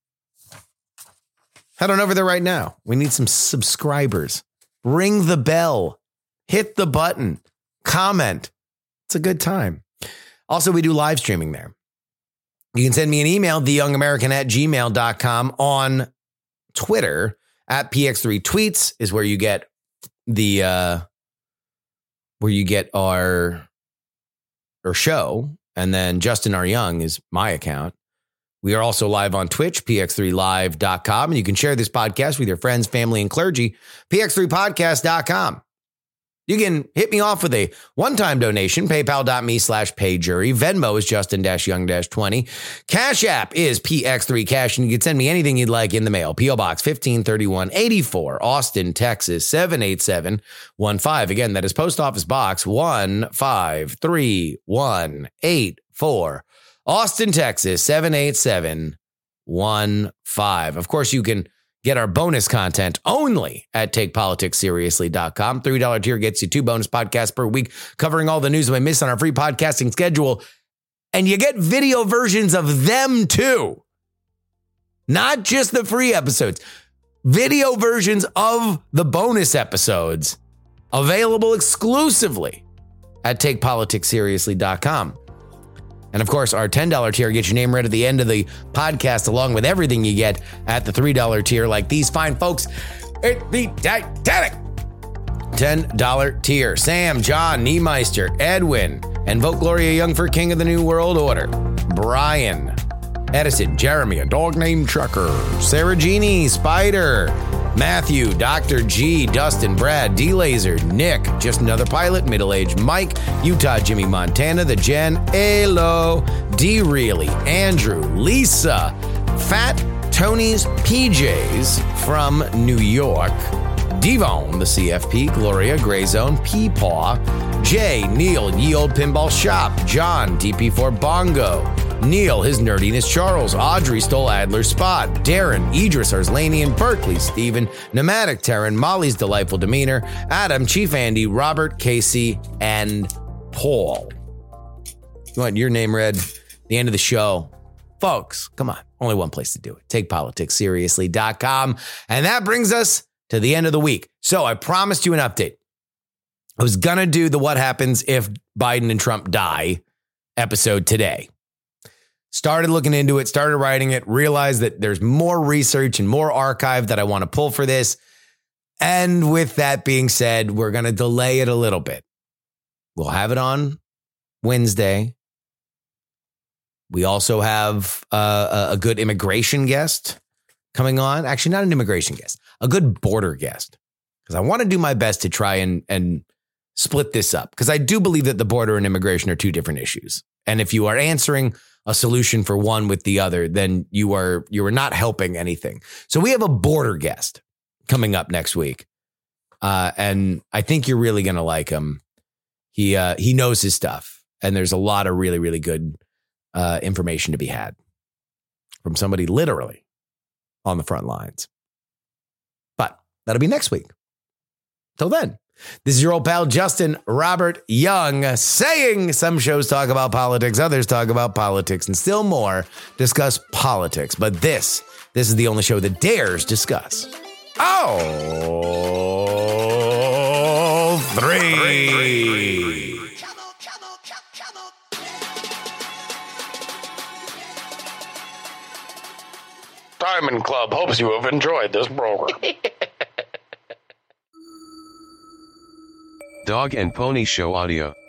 Head on over there right now. We need some subscribers. Ring the bell. Hit the button. Comment. It's a good time. Also, we do live streaming there. You can send me an email, theyoungamerican at gmail dot com. On Twitter, at P X three Tweets is where you get the, uh, where you get our, our show. And then Justin R. Young is my account. We are also live on Twitch, P X three live dot com. And you can share this podcast with your friends, family, and clergy, P X three podcast dot com. You can hit me off with a one-time donation, paypal.me slash payjury. Venmo is Justin-Young twenty. Cash App is P X three Cash, and you can send me anything you'd like in the mail. P O Box fifteen thirty-one eighty-four, Austin, Texas, seven eight seven one five. Again, that is Post Office Box one five three one eight four. Austin, Texas, seven eight seven one five. Of course, you can get our bonus content only at take politics seriously dot com. three dollars tier gets you two bonus podcasts per week, covering all the news we miss on our free podcasting schedule. And you get video versions of them too. Not just the free episodes. Video versions of the bonus episodes available exclusively at take politics seriously dot com. And of course, our ten dollars tier gets your name read at the end of the podcast, along with everything you get at the three dollars tier, like these fine folks at the Titanic. ten dollars tier. Sam, John, Niemeister, Edwin, and vote Gloria Young for King of the New World Order. Brian, Edison, Jeremy, a dog named Trucker, Sarah Jeannie, Spider, Matthew, Doctor G, Dustin, Brad, D-Laser, Nick, Just Another Pilot, Middle-Aged Mike, Utah, Jimmy Montana, The Jen, Alo, D Reilly, Andrew, Lisa, Fat Tony's P Js from New York, Devon, the C F P, Gloria, Gray Zone, Peepaw, Jay, Neil, Ye Old Pinball Shop, John, D P four Bongo, Neil, his nerdiness, Charles, Audrey stole Adler's spot, Darren, Idris, Arslanian, Berkeley, Stephen, Pneumatic, Terran, Molly's delightful demeanor, Adam, Chief Andy, Robert, Casey, and Paul. You want your name read at the end of the show? Folks, come on. Only one place to do it. take politics seriously dot com. And that brings us to the end of the week. So I promised you an update. I was going to do the What Happens If Biden and Trump Die episode today. Started looking into it, started writing it, realized that there's more research and more archive that I want to pull for this. And with that being said, we're going to delay it a little bit. We'll have it on Wednesday. We also have uh, a good immigration guest coming on. Actually, not an immigration guest, a good border guest. Because I want to do my best to try and, and split this up. Because I do believe that the border and immigration are two different issues. And if you are answering a solution for one with the other, then you are you are not helping anything. So we have a border guest coming up next week. Uh, and I think you're really going to like him. He uh, he knows his stuff. And there's a lot of really, really good uh, information to be had from somebody literally on the front lines. But that'll be next week. Till then, this is your old pal, Justin Robert Young, saying some shows talk about politics, others talk about politics, and still more discuss politics. But this, this is the only show that dares discuss all three. Diamond Club hopes you have enjoyed this program. Dog and Pony Show audio.